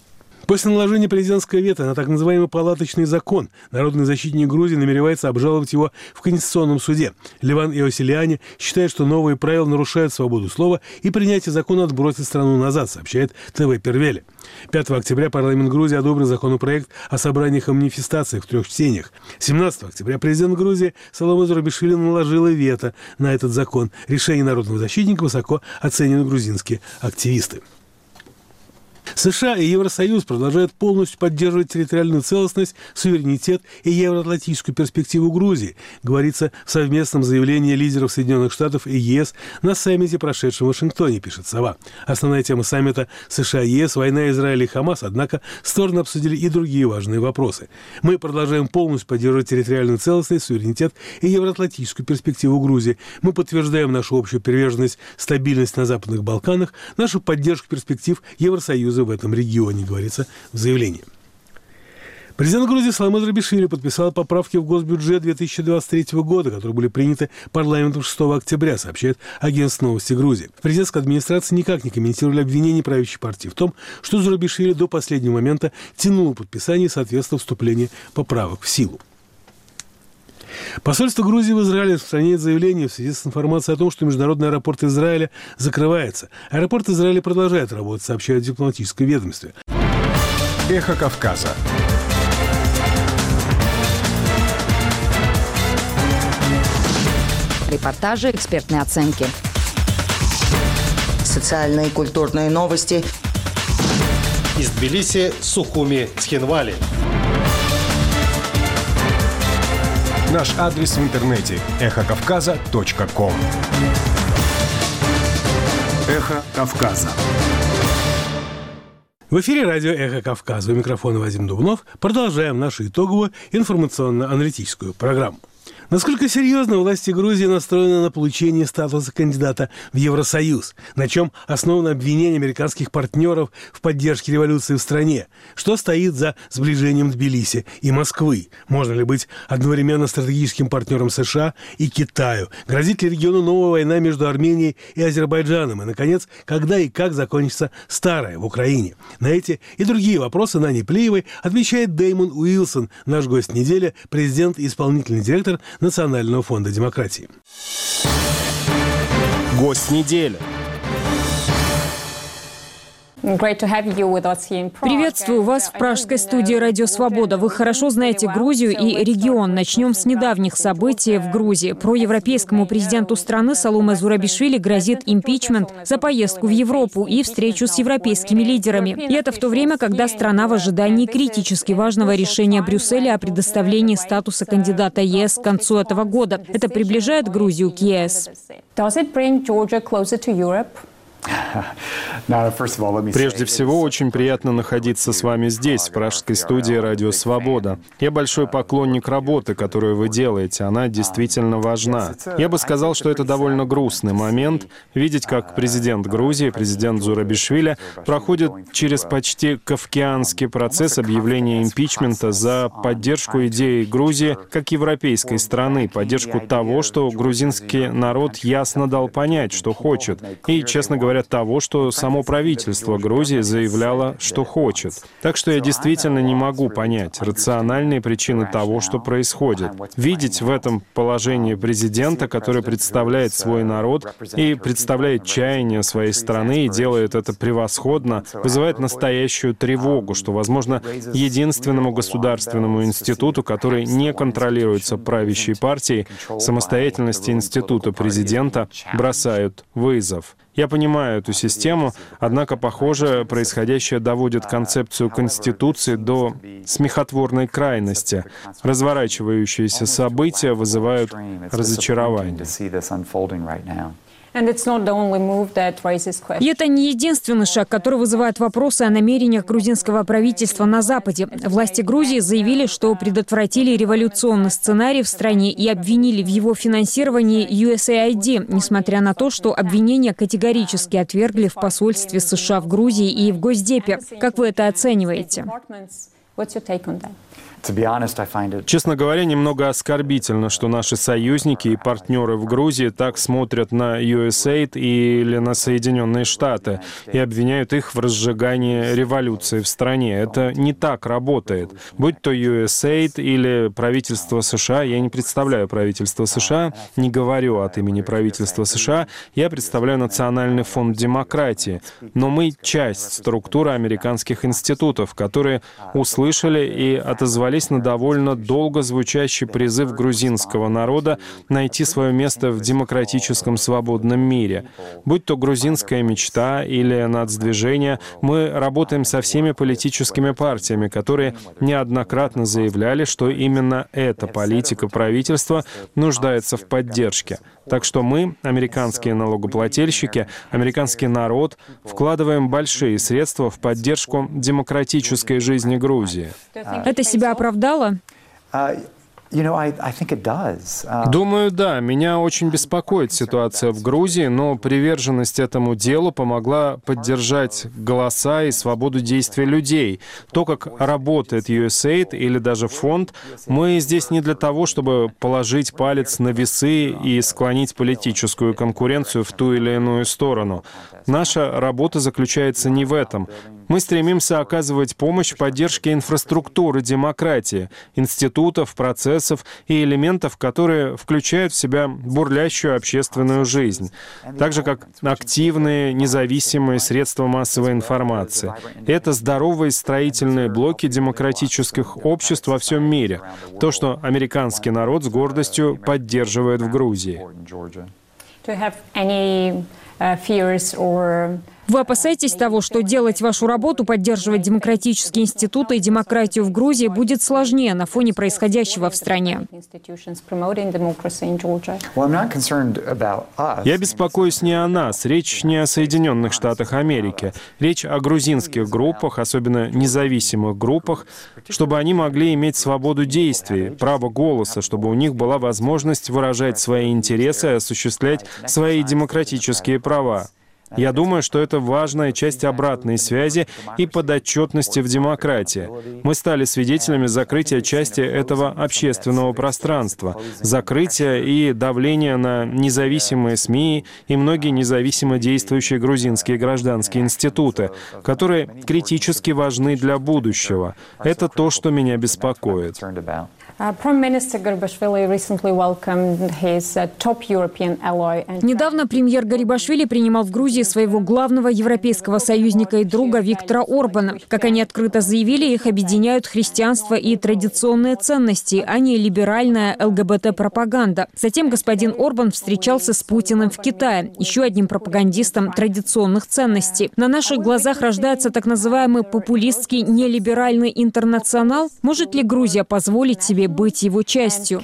После наложения президентского вето на так называемый палаточный закон народный защитник Грузии намеревается обжаловать его в Конституционном суде. Леван Иосилиани считает, что новые правила нарушают свободу слова и принятие закона отбросит страну назад, сообщает ТВ Первели. пятого октября парламент Грузии одобрил законопроект о собраниях и манифестациях в трех чтениях. семнадцатого октября президент Грузии Саломе Зурабишвили наложила вето на этот закон. Решение народного защитника высоко оценивают грузинские активисты. США и Евросоюз продолжают полностью поддерживать территориальную целостность, суверенитет и евроатлантическую перспективу Грузии, говорится в совместном заявлении лидеров Соединенных Штатов и ЕС на саммите, прошедшем в Вашингтоне, пишет «Сова». Основная тема саммита США и ЕС – война Израиля и Хамас, однако стороны обсудили и другие важные вопросы. Мы продолжаем полностью поддерживать территориальную целостность, суверенитет и евроатлантическую перспективу Грузии. Мы подтверждаем нашу общую приверженность, стабильность на Западных Балканах, нашу поддержку перспектив Евросоюза в этом регионе, говорится в заявлении. Президент Грузии Саломе Зурабишвили подписал поправки в госбюджет две тысячи двадцать третьего года, которые были приняты парламентом шестого октября, сообщает агентство «Новости Грузии». В президентской администрации никак не комментировали обвинения правящей партии в том, что Зурабишвили до последнего момента тянул подписание соответственно вступлению поправок в силу. Посольство Грузии в Израиле распространяет заявление в связи с информацией о том, что международный аэропорт Израиля закрывается. Аэропорт Израиля продолжает работать, сообщает дипломатическое ведомство. Эхо Кавказа. Репортажи, экспертные оценки. Социальные и культурные новости. Из Тбилиси, Сухуми, Цхинвали. Наш адрес в интернете – эхо кавказа точка ком. Эхо Кавказа. В эфире радио «Эхо Кавказа». У микрофона Вадим Дубнов. Продолжаем нашу итоговую информационно-аналитическую программу. Насколько серьезно власти Грузии настроены на получение статуса кандидата в Евросоюз? На чем основано обвинение американских партнеров в поддержке революции в стране? Что стоит за сближением Тбилиси и Москвы? Можно ли быть одновременно стратегическим партнером США и Китаю? Грозит ли региону новая война между Арменией и Азербайджаном? И, наконец, когда и как закончится старая в Украине? На эти и другие вопросы Нане Плиевой отвечает Дэймон Уилсон, наш гость недели, президент и исполнительный директор Национального фонда демократии. Гость недели. Приветствую вас в пражской студии «Радио Свобода». Вы хорошо знаете Грузию и регион. Начнем с недавних событий в Грузии. Проевропейскому президенту страны Саломе Зурабишвили грозит импичмент за поездку в Европу и встречу с европейскими лидерами. И это в то время, когда страна в ожидании критически важного решения Брюсселя о предоставлении статуса кандидата ЕС к концу этого года. Это приближает Грузию к ЕС. Прежде всего, очень приятно находиться с вами здесь, в пражской студии «Радио Свобода». Я большой поклонник работы, которую вы делаете. Она действительно важна. Я бы сказал, что это довольно грустный момент, видеть, как президент Грузии, президент Зурабишвили, проходит через почти кафкианский процесс объявления импичмента за поддержку идеи Грузии как европейской страны, поддержку того, что грузинский народ ясно дал понять, что хочет. И, честно говоря, того, что само правительство Грузии заявляло, что хочет. Так что я действительно не могу понять рациональные причины того, что происходит. Видеть в этом положении президента, который представляет свой народ и представляет чаяние своей страны и делает это превосходно, вызывает настоящую тревогу, что, возможно, единственному государственному институту, который не контролируется правящей партией, самостоятельности института президента бросают вызов. Я понимаю эту систему, однако, похоже, происходящее доводит концепцию Конституции до смехотворной крайности. Разворачивающиеся события вызывают разочарование. И это не единственный шаг, который вызывает вопросы о намерениях грузинского правительства на Западе. Власти Грузии заявили, что предотвратили революционный сценарий в стране и обвинили в его финансировании ю эс эй ай ди, несмотря на то, что обвинения категорически отвергли в посольстве США в Грузии и в Госдепе. Как вы это оцениваете? Честно говоря, немного оскорбительно, что наши союзники и партнеры в Грузии так смотрят на ю эс эй ай ди или на Соединенные Штаты и обвиняют их в разжигании революции в стране. Это не так работает. Будь то ю эс эй ай ди или правительство США, я не представляю правительство США, не говорю от имени правительства США, я представляю Национальный фонд демократии. Но мы часть структуры американских институтов, которые услышали и отозвались на довольно долго звучащий призыв грузинского народа найти свое место в демократическом свободном мире. Будь то грузинская мечта или нацдвижение, мы работаем со всеми политическими партиями, которые неоднократно заявляли, что именно эта политика правительства нуждается в поддержке. Так что мы, американские налогоплательщики, американский народ, вкладываем большие средства в поддержку демократической жизни Грузии. Это себя оправдало? Думаю, да. Меня очень беспокоит ситуация в Грузии, но приверженность этому делу помогла поддержать голоса и свободу действия людей. То, как работает ю эс эй ай ди или даже фонд, мы здесь не для того, чтобы положить палец на весы и склонить политическую конкуренцию в ту или иную сторону. Наша работа заключается не в этом. Мы стремимся оказывать помощь в поддержке инфраструктуры демократии, институтов, процессов и элементов, которые включают в себя бурлящую общественную жизнь, так же как активные, независимые средства массовой информации. Это здоровые строительные блоки демократических обществ во всем мире, то, что американский народ с гордостью поддерживает в Грузии. Вы опасаетесь того, что делать вашу работу, поддерживать демократические институты и демократию в Грузии будет сложнее на фоне происходящего в стране? Я беспокоюсь не о нас. Речь не о Соединенных Штатах Америки. Речь о грузинских группах, особенно независимых группах, чтобы они могли иметь свободу действий, право голоса, чтобы у них была возможность выражать свои интересы и осуществлять свои демократические права. Я думаю, что это важная часть обратной связи и подотчетности в демократии. Мы стали свидетелями закрытия части этого общественного пространства, закрытия и давления на независимые СМИ и многие независимо действующие грузинские гражданские институты, которые критически важны для будущего. Это то, что меня беспокоит. Недавно премьер Гарибашвили принимал в Грузии своего главного европейского союзника и друга Виктора Орбана. Как они открыто заявили, их объединяют христианство и традиционные ценности, а не либеральная эл гэ бэ тэ-пропаганда. Затем господин Орбан встречался с Путиным в Китае, еще одним пропагандистом традиционных ценностей. На наших глазах рождается так называемый популистский нелиберальный интернационал. Может ли Грузия позволить себе быть его частью?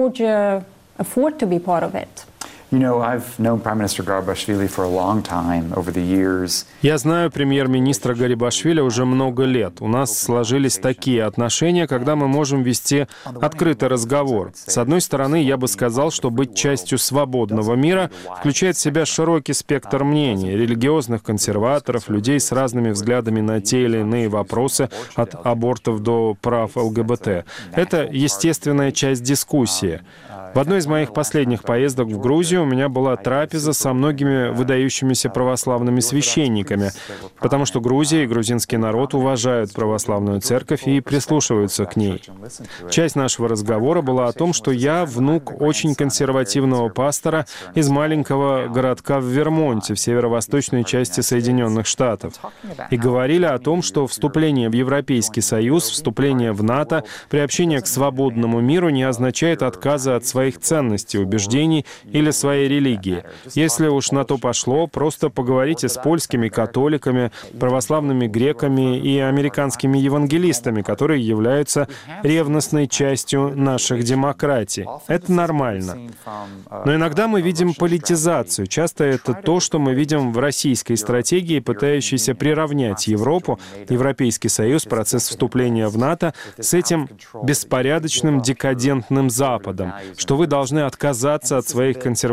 Я знаю премьер-министра Гарибашвили уже много лет. У нас сложились такие отношения, когда мы можем вести открытый разговор. С одной стороны, я бы сказал, что быть частью свободного мира включает в себя широкий спектр мнений, религиозных консерваторов, людей с разными взглядами на те или иные вопросы, от абортов до прав эл гэ бэ тэ. Это естественная часть дискуссии. В одной из моих последних поездок в Грузию у меня была трапеза со многими выдающимися православными священниками, потому что Грузия и грузинский народ уважают православную церковь и прислушиваются к ней. Часть нашего разговора была о том, что я внук очень консервативного пастора из маленького городка в Вермонте, в северо-восточной части Соединенных Штатов. И говорили о том, что вступление в Европейский Союз, вступление в НАТО, приобщение к свободному миру не означает отказа от своих своих ценностей, убеждений или своей религии. Если уж на то пошло, просто поговорите с польскими католиками, православными греками и американскими евангелистами, которые являются ревностной частью наших демократий. Это нормально. Но иногда мы видим политизацию. Часто это то, что мы видим в российской стратегии, пытающейся приравнять Европу, Европейский Союз, процесс вступления в НАТО с этим беспорядочным декадентным Западом, что вы должны отказаться от своих консервативных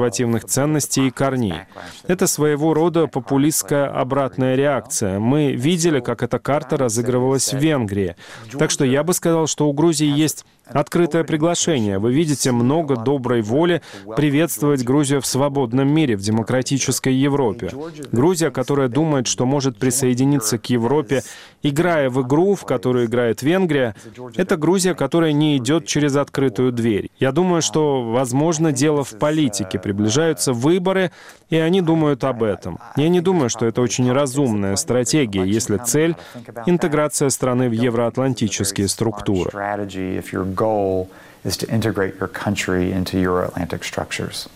консервативных ценностей и корней. Это своего рода популистская обратная реакция. Мы видели, как эта карта разыгрывалась в Венгрии. Так что я бы сказал, что у Грузии есть открытое приглашение. Вы видите много доброй воли приветствовать Грузию в свободном мире, в демократической Европе. Грузия, которая думает, что может присоединиться к Европе, играя в игру, в которую играет Венгрия, это Грузия, которая не идет через открытую дверь. Я думаю, что, возможно, дело в политике. Приближаются выборы, и они думают об этом. Я не думаю, что это очень разумная стратегия, если цель — интеграция страны в евроатлантические структуры. Goal is to integrate your country into Euro-Atlantic structures.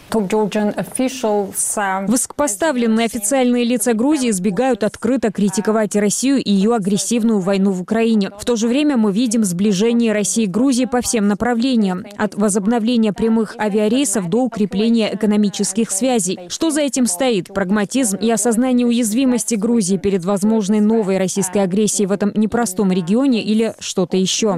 Высокопоставленные официальные лица Грузии избегают открыто критиковать Россию и ее агрессивную войну в Украине. В то же время мы видим сближение России и Грузии по всем направлениям. От возобновления прямых авиарейсов до укрепления экономических связей. Что за этим стоит? Прагматизм и осознание уязвимости Грузии перед возможной новой российской агрессией в этом непростом регионе или что-то еще?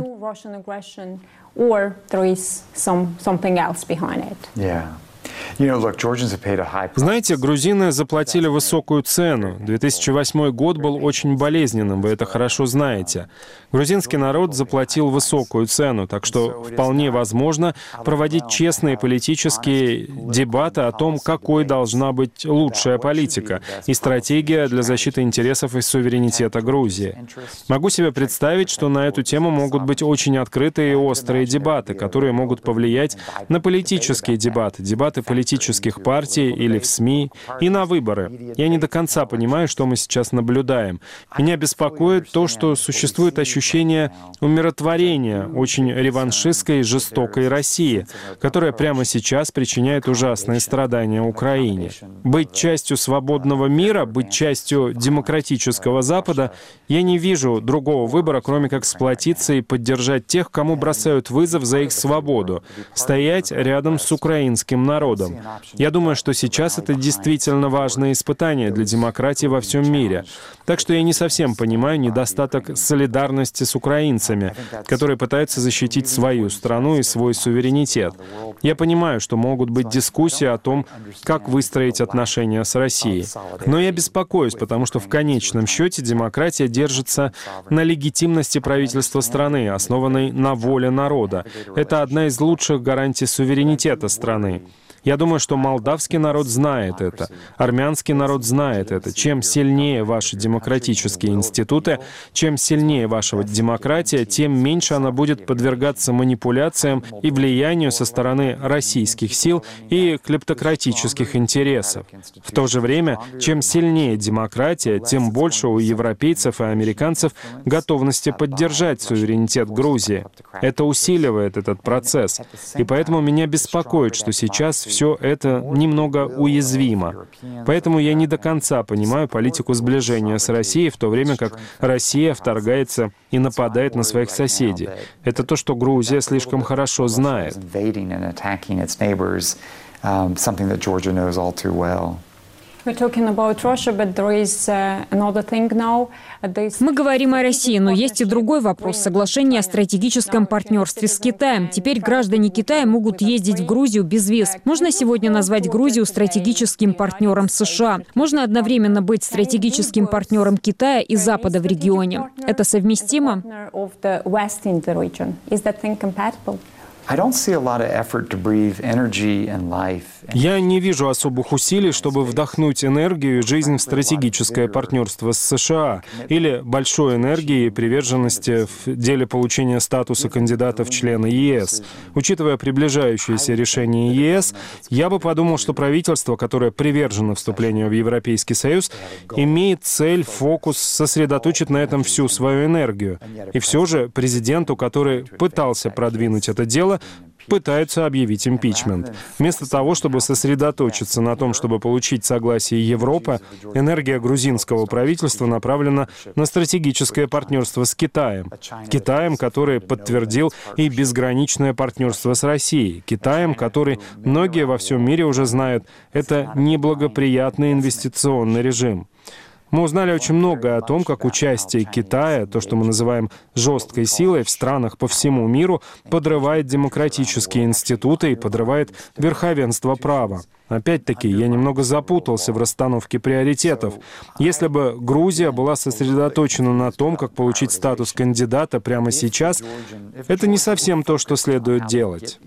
Знаете, грузины заплатили высокую цену. две тысячи восьмой год был очень болезненным, вы это хорошо знаете. Грузинский народ заплатил высокую цену, так что вполне возможно проводить честные политические дебаты о том, какой должна быть лучшая политика и стратегия для защиты интересов и суверенитета Грузии. Могу себе представить, что на эту тему могут быть очень открытые и острые дебаты, которые могут повлиять на политические дебаты, дебаты политических партий или в СМИ, и на выборы. Я не до конца понимаю, что мы сейчас наблюдаем. Меня беспокоит то, что существует ощущение умиротворения очень реваншистской и жестокой России, которая прямо сейчас причиняет ужасные страдания Украине. Быть частью свободного мира, быть частью демократического Запада, я не вижу другого выбора, кроме как сплотиться и поддержать тех, кому бросают вызов за их свободу, стоять рядом с украинским народом. Я думаю, что сейчас это действительно важное испытание для демократии во всем мире. Так что я не совсем понимаю недостаток солидарности с украинцами, которые пытаются защитить свою страну и свой суверенитет. Я понимаю, что могут быть дискуссии о том, как выстроить отношения с Россией. Но я беспокоюсь, потому что в конечном счете демократия держится на легитимности правительства страны, основанной на воле народа. Это одна из лучших гарантий суверенитета страны. Я думаю, что молдавский народ знает это, армянский народ знает это. Чем сильнее ваши демократические институты, чем сильнее ваша демократия, тем меньше она будет подвергаться манипуляциям и влиянию со стороны российских сил и клептократических интересов. В то же время, чем сильнее демократия, тем больше у европейцев и американцев готовности поддержать суверенитет Грузии. Это усиливает этот процесс. И поэтому меня беспокоит, что сейчас все это немного уязвимо. Поэтому я не до конца понимаю политику сближения с Россией, в то время как Россия вторгается и нападает на своих соседей. Это то, что Грузия слишком хорошо знает. Мы говорим о России, но есть и другой вопрос — соглашение о стратегическом партнерстве с Китаем. Теперь граждане Китая могут ездить в Грузию без виз. Можно сегодня назвать Грузию стратегическим партнером США. Можно одновременно быть стратегическим партнером Китая и Запада в регионе. Это совместимо? Я не вижу особых усилий, чтобы вдохнуть энергию и жизнь в стратегическое партнерство с США или большой энергии и приверженности в деле получения статуса кандидата в члены ЕС. Учитывая приближающееся решение ЕС, я бы подумал, что правительство, которое привержено вступлению в Европейский Союз, имеет цель, фокус, сосредоточить на этом всю свою энергию. И все же президенту, который пытался продвинуть это дело, пытаются объявить импичмент. Вместо того, чтобы сосредоточиться на том, чтобы получить согласие Европы, энергия грузинского правительства направлена на стратегическое партнерство с Китаем. Китаем, который подтвердил и безграничное партнерство с Россией. Китаем, который многие во всем мире уже знают, это неблагоприятный инвестиционный режим. Мы узнали очень многое о том, как участие Китая, то, что мы называем жесткой силой в странах по всему миру, подрывает демократические институты и подрывает верховенство права. Опять-таки, я немного запутался в расстановке приоритетов. Если бы Грузия была сосредоточена на том, как получить статус кандидата прямо сейчас, это не совсем то, что следует делать.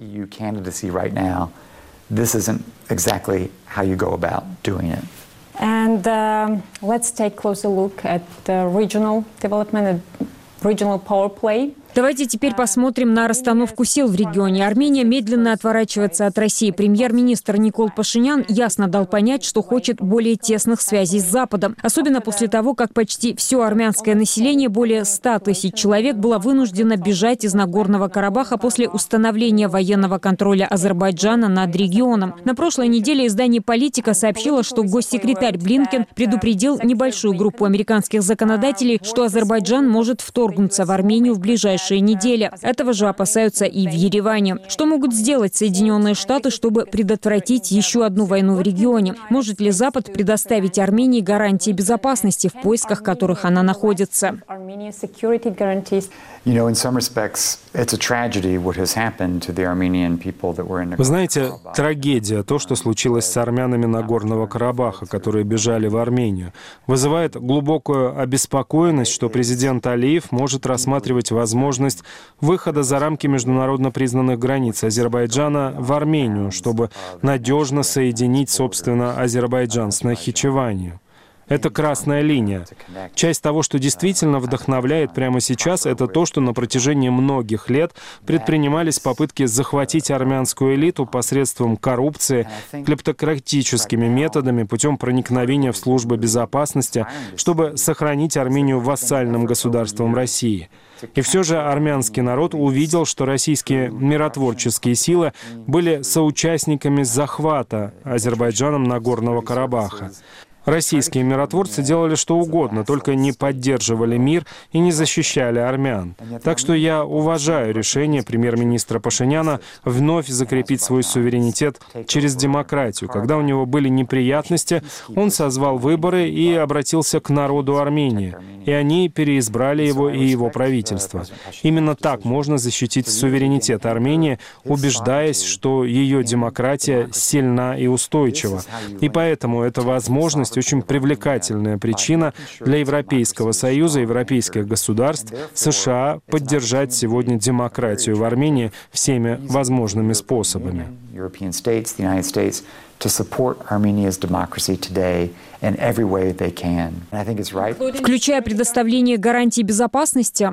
And uh, let's take a closer look at the regional development and regional power play. Давайте теперь посмотрим на расстановку сил в регионе. Армения медленно отворачивается от России. Премьер-министр Никол Пашинян ясно дал понять, что хочет более тесных связей с Западом. Особенно после того, как почти все армянское население, более ста тысяч человек, было вынуждено бежать из Нагорного Карабаха после установления военного контроля Азербайджана над регионом. На прошлой неделе издание «Политика» сообщило, что госсекретарь Блинкен предупредил небольшую группу американских законодателей, что Азербайджан может вторгнуться в Армению в ближайшие недели. Этого же опасаются и в Ереване. Что могут сделать Соединенные Штаты, чтобы предотвратить еще одну войну в регионе? Может ли Запад предоставить Армении гарантии безопасности, в поисках которых она находится? Вы знаете, трагедия, то, что случилось с армянами Нагорного Карабаха, которые бежали в Армению, вызывает глубокую обеспокоенность, что президент Алиев может рассматривать возможность выхода за рамки международно признанных границ Азербайджана в Армению, чтобы надежно соединить, собственно, Азербайджан с Нахичеванью. Это красная линия. Часть того, что действительно вдохновляет прямо сейчас, это то, что на протяжении многих лет предпринимались попытки захватить армянскую элиту посредством коррупции, клептократическими методами, путем проникновения в службы безопасности, чтобы сохранить Армению вассальным государством России. И все же армянский народ увидел, что российские миротворческие силы были соучастниками захвата Азербайджаном Нагорного Карабаха. Российские миротворцы делали что угодно, только не поддерживали мир и не защищали армян. Так что я уважаю решение премьер-министра Пашиняна вновь закрепить свой суверенитет через демократию. Когда у него были неприятности, он созвал выборы и обратился к народу Армении. И они переизбрали его и его правительство. Именно так можно защитить суверенитет Армении, убеждаясь, что ее демократия сильна и устойчива. И поэтому эта возможность очень привлекательная причина для Европейского Союза, европейских государств, США поддержать сегодня демократию в Армении всеми возможными способами. Включая предоставление гарантий безопасности.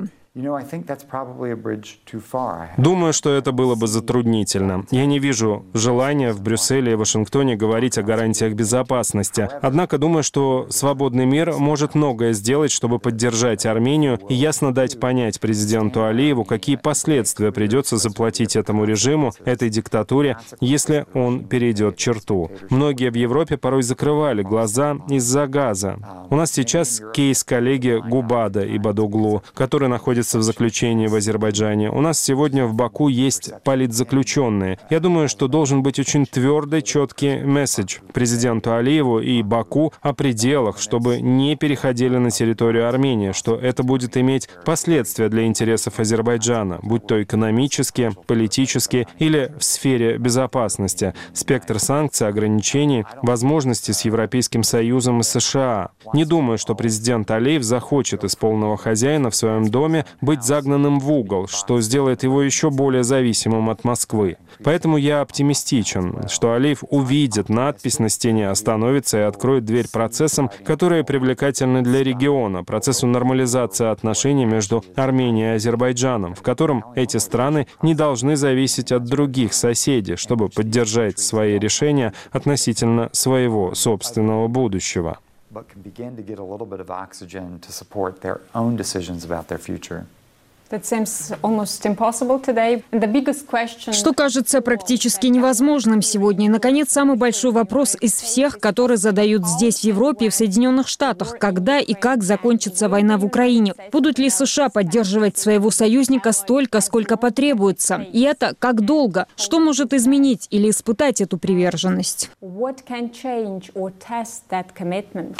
Думаю, что это было бы затруднительно. Я не вижу желания в Брюсселе и Вашингтоне говорить о гарантиях безопасности. Однако думаю, что свободный мир может многое сделать, чтобы поддержать Армению и ясно дать понять президенту Алиеву, какие последствия придется заплатить этому режиму, этой диктатуре, если он перейдет черту. Многие в Европе порой закрывали глаза из-за газа. У нас сейчас кейс коллеги Губада Ибадоглу, который находится в заключении в Азербайджане. У нас сегодня в Баку есть политзаключенные. Я думаю, что должен быть очень твердый, четкий месседж президенту Алиеву и Баку о пределах, чтобы не переходили на территорию Армении, что это будет иметь последствия для интересов Азербайджана, будь то экономические, политические или в сфере безопасности, спектр санкций, ограничений, возможности с Европейским Союзом и США. Не думаю, что президент Алиев захочет из полного хозяина в своем доме быть загнанным в угол, что сделает его еще более зависимым от Москвы. Поэтому я оптимистичен, что Алиев увидит надпись на стене, остановится и откроет дверь процессам, которые привлекательны для региона, процессу нормализации отношений между Арменией и Азербайджаном, в котором эти страны не должны зависеть от других соседей, чтобы поддержать свои решения относительно своего собственного будущего. but can begin to get a little bit of oxygen to support their own decisions about their future. Что кажется практически невозможным сегодня. И, наконец, самый большой вопрос из всех, который задают здесь, в Европе и в Соединенных Штатах. Когда и как закончится война в Украине? Будут ли США поддерживать своего союзника столько, сколько потребуется? И это как долго? Что может изменить или испытать эту приверженность?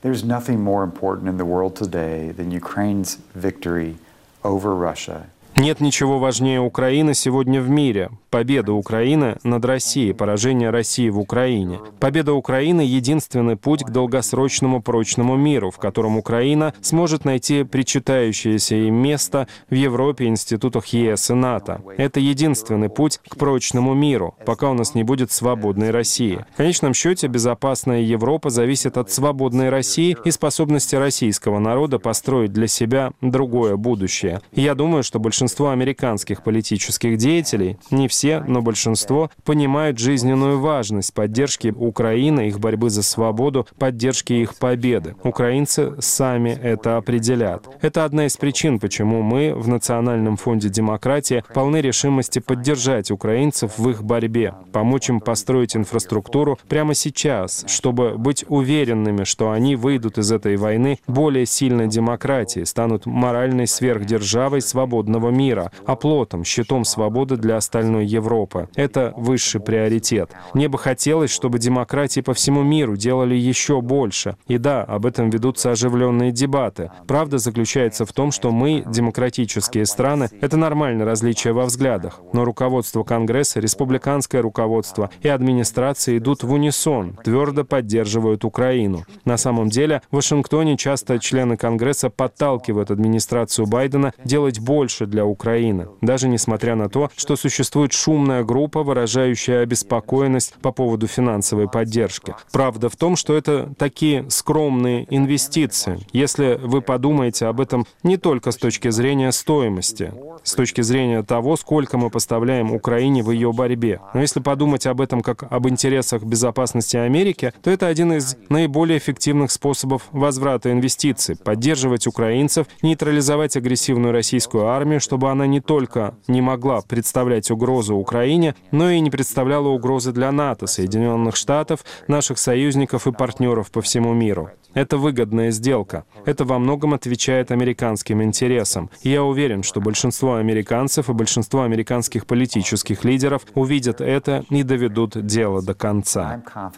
There's nothing more important in the world today than Ukraine's victory over Russia. Нет ничего важнее Украины сегодня в мире. Победа Украины над Россией, поражение России в Украине. Победа Украины — единственный путь к долгосрочному прочному миру, в котором Украина сможет найти причитающееся им место в Европе, институтах ЕС и НАТО. Это единственный путь к прочному миру, пока у нас не будет свободной России. В конечном счете, безопасная Европа зависит от свободной России и способности российского народа построить для себя другое будущее. И я думаю, что большинство американских политических деятелей, не все, но большинство, понимают жизненную важность поддержки Украины, их борьбы за свободу, поддержки их победы. Украинцы сами это определят. Это одна из причин, почему мы в Национальном фонде демократии полны решимости поддержать украинцев в их борьбе, помочь им построить инфраструктуру прямо сейчас, чтобы быть уверенными, что они выйдут из этой войны более сильной демократией, станут моральной сверхдержавой свободного мира, оплотом, щитом свободы для остальной Европы. Это высший приоритет. Мне бы хотелось, чтобы демократии по всему миру делали еще больше. И да, об этом ведутся оживленные дебаты. Правда заключается в том, что мы, демократические страны, это нормальное различие во взглядах. Но руководство Конгресса, республиканское руководство и администрация идут в унисон, твердо поддерживают Украину. На самом деле, в Вашингтоне часто члены Конгресса подталкивают администрацию Байдена делать больше для Украины, даже несмотря на то, что существует шумная группа, выражающая обеспокоенность по поводу финансовой поддержки. Правда в том, что это такие скромные инвестиции, если вы подумаете об этом не только с точки зрения стоимости, с точки зрения того, сколько мы поставляем Украине в ее борьбе. Но если подумать об этом как об интересах безопасности Америки, то это один из наиболее эффективных способов возврата инвестиций — поддерживать украинцев, нейтрализовать агрессивную российскую армию, чтобы она не только не могла представлять угрозу Украине, но и не представляла угрозы для НАТО, Соединенных Штатов, наших союзников и партнеров по всему миру. Это выгодная сделка. Это во многом отвечает американским интересам. И я уверен, что большинство американцев и большинство американских политических лидеров увидят это и доведут дело до конца.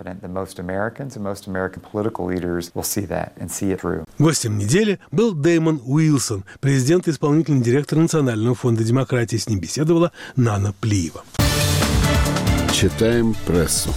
Гостем недели был Дэймон Уилсон, президент и исполнительный директор Национального фонда демократии. С ним беседовала Нана Плиева. Читаем прессу.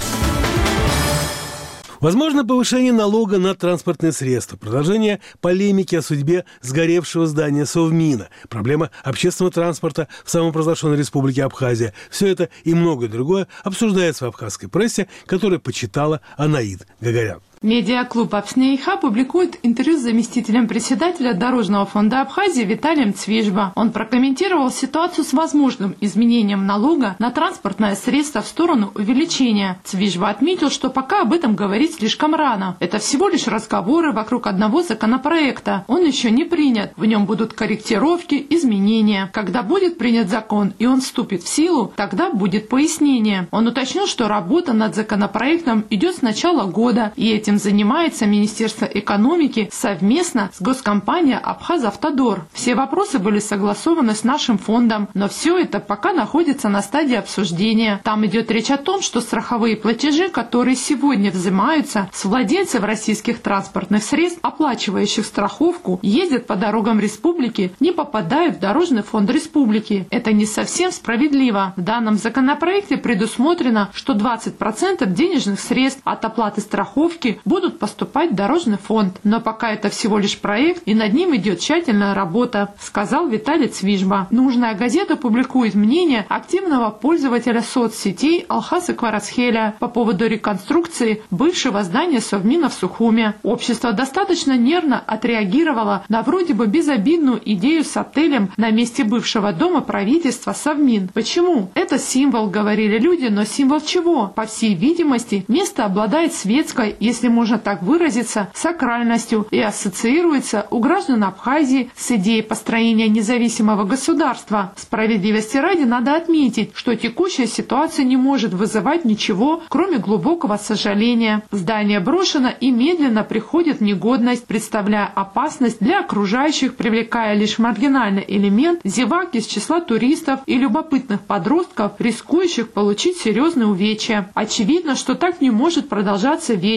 Возможно повышение налога на транспортные средства, продолжение полемики о судьбе сгоревшего здания Совмина, проблема общественного транспорта в самопровозглашенной республике Абхазия. Все это и многое другое обсуждается в абхазской прессе, которую почитала Анаид Гагарян. Медиаклуб «Апснеиха» публикует интервью с заместителем председателя Дорожного фонда Абхазии Виталием Цвижба. Он прокомментировал ситуацию с возможным изменением налога на транспортное средство в сторону увеличения. Цвижба отметил, что пока об этом говорить слишком рано. Это всего лишь разговоры вокруг одного законопроекта. Он еще не принят. В нем будут корректировки, изменения. Когда будет принят закон и он вступит в силу, тогда будет пояснение. Он уточнил, что работа над законопроектом идет с начала года, и эти Этим занимается Министерство экономики совместно с госкомпанией «Абхазавтодор». Все вопросы были согласованы с нашим фондом, но все это пока находится на стадии обсуждения. Там идет речь о том, что страховые платежи, которые сегодня взимаются с владельцев российских транспортных средств, оплачивающих страховку, ездят по дорогам республики, не попадают в Дорожный фонд республики. Это не совсем справедливо. В данном законопроекте предусмотрено, что двадцать процентов денежных средств от оплаты страховки будут поступать в Дорожный фонд. Но пока это всего лишь проект, и над ним идет тщательная работа, сказал Виталий Цвижба. Нужная газета публикует мнение активного пользователя соцсетей Алхаса Кварацхеля по поводу реконструкции бывшего здания Совмина в Сухуме. Общество достаточно нервно отреагировало на вроде бы безобидную идею с отелем на месте бывшего дома правительства Совмин. Почему? Это символ, говорили люди, но символ чего? По всей видимости, место обладает светской, если можно так выразиться, сакральностью и ассоциируется у граждан Абхазии с идеей построения независимого государства. Справедливости ради надо отметить, что текущая ситуация не может вызывать ничего, кроме глубокого сожаления. Здание брошено и медленно приходит в негодность, представляя опасность для окружающих, привлекая лишь маргинальный элемент зевак из числа туристов и любопытных подростков, рискующих получить серьезные увечья. Очевидно, что так не может продолжаться вечно.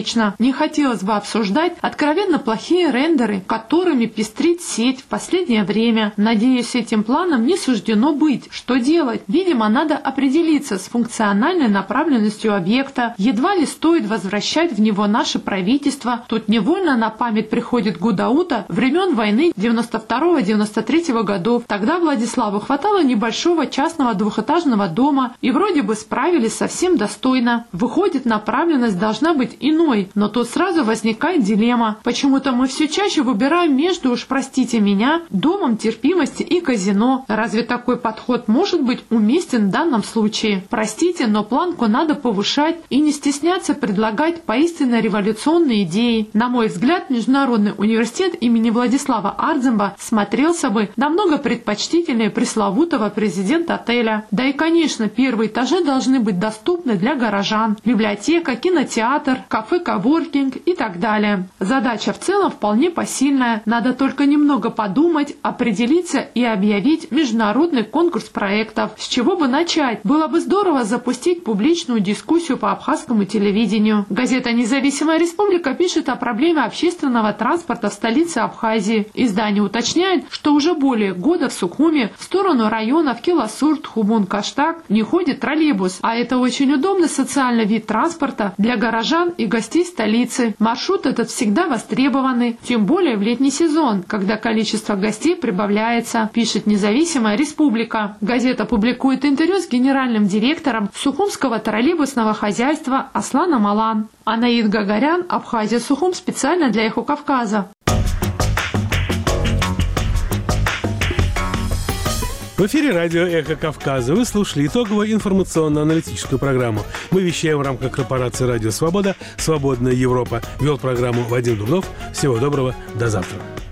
не хотелось бы обсуждать откровенно плохие рендеры, которыми пестрит сеть в последнее время. Надеюсь, этим планом не суждено быть. Что делать? Видимо, надо определиться с функциональной направленностью объекта. Едва ли стоит возвращать в него наше правительство. Тут невольно на память приходит Гудаута времен войны девяносто второго — девяносто третьего годов. Тогда Владиславу хватало небольшого частного двухэтажного дома, и вроде бы справились совсем достойно. Выходит, направленность должна быть иной, но тут сразу возникает дилемма. Почему-то мы все чаще выбираем между, уж простите меня, домом терпимости и казино. Разве такой подход может быть уместен в данном случае? Простите, но планку надо повышать и не стесняться предлагать поистине революционные идеи. На мой взгляд, Международный университет имени Владислава Ардземба смотрелся бы намного предпочтительнее пресловутого президента отеля. Да и, конечно, первые этажи должны быть доступны для горожан. Библиотека, кинотеатр, кафе-коворкинг и так далее. Задача в целом вполне посильная. Надо только немного подумать, определиться и объявить международный конкурс проектов. С чего бы начать? Было бы здорово запустить публичную дискуссию по абхазскому телевидению. Газета «Независимая республика» пишет о проблеме общественного транспорта в столице Абхазии. Издание уточняет, что уже более года в Сухуми в сторону районов Киласурт, Хубун, Каштаг не ходит троллейбус, а это очень удобный социальный вид транспорта для горожан и гостей столицы. Маршрут этот всегда востребованный, тем более в летний сезон, когда количество гостей прибавляется, пишет «Независимая республика». Газета публикует интервью с генеральным директором Сухумского троллейбусного хозяйства Асланом Алан. Анаид Гагарян, Абхазия, Сухум, специально для «Эхо Кавказа». В эфире радио «Эхо Кавказа». Вы слушали итоговую информационно-аналитическую программу. Мы вещаем в рамках корпорации «Радио Свобода». «Свободная Европа». Вел программу Вадим Дубнов. Всего доброго. До завтра.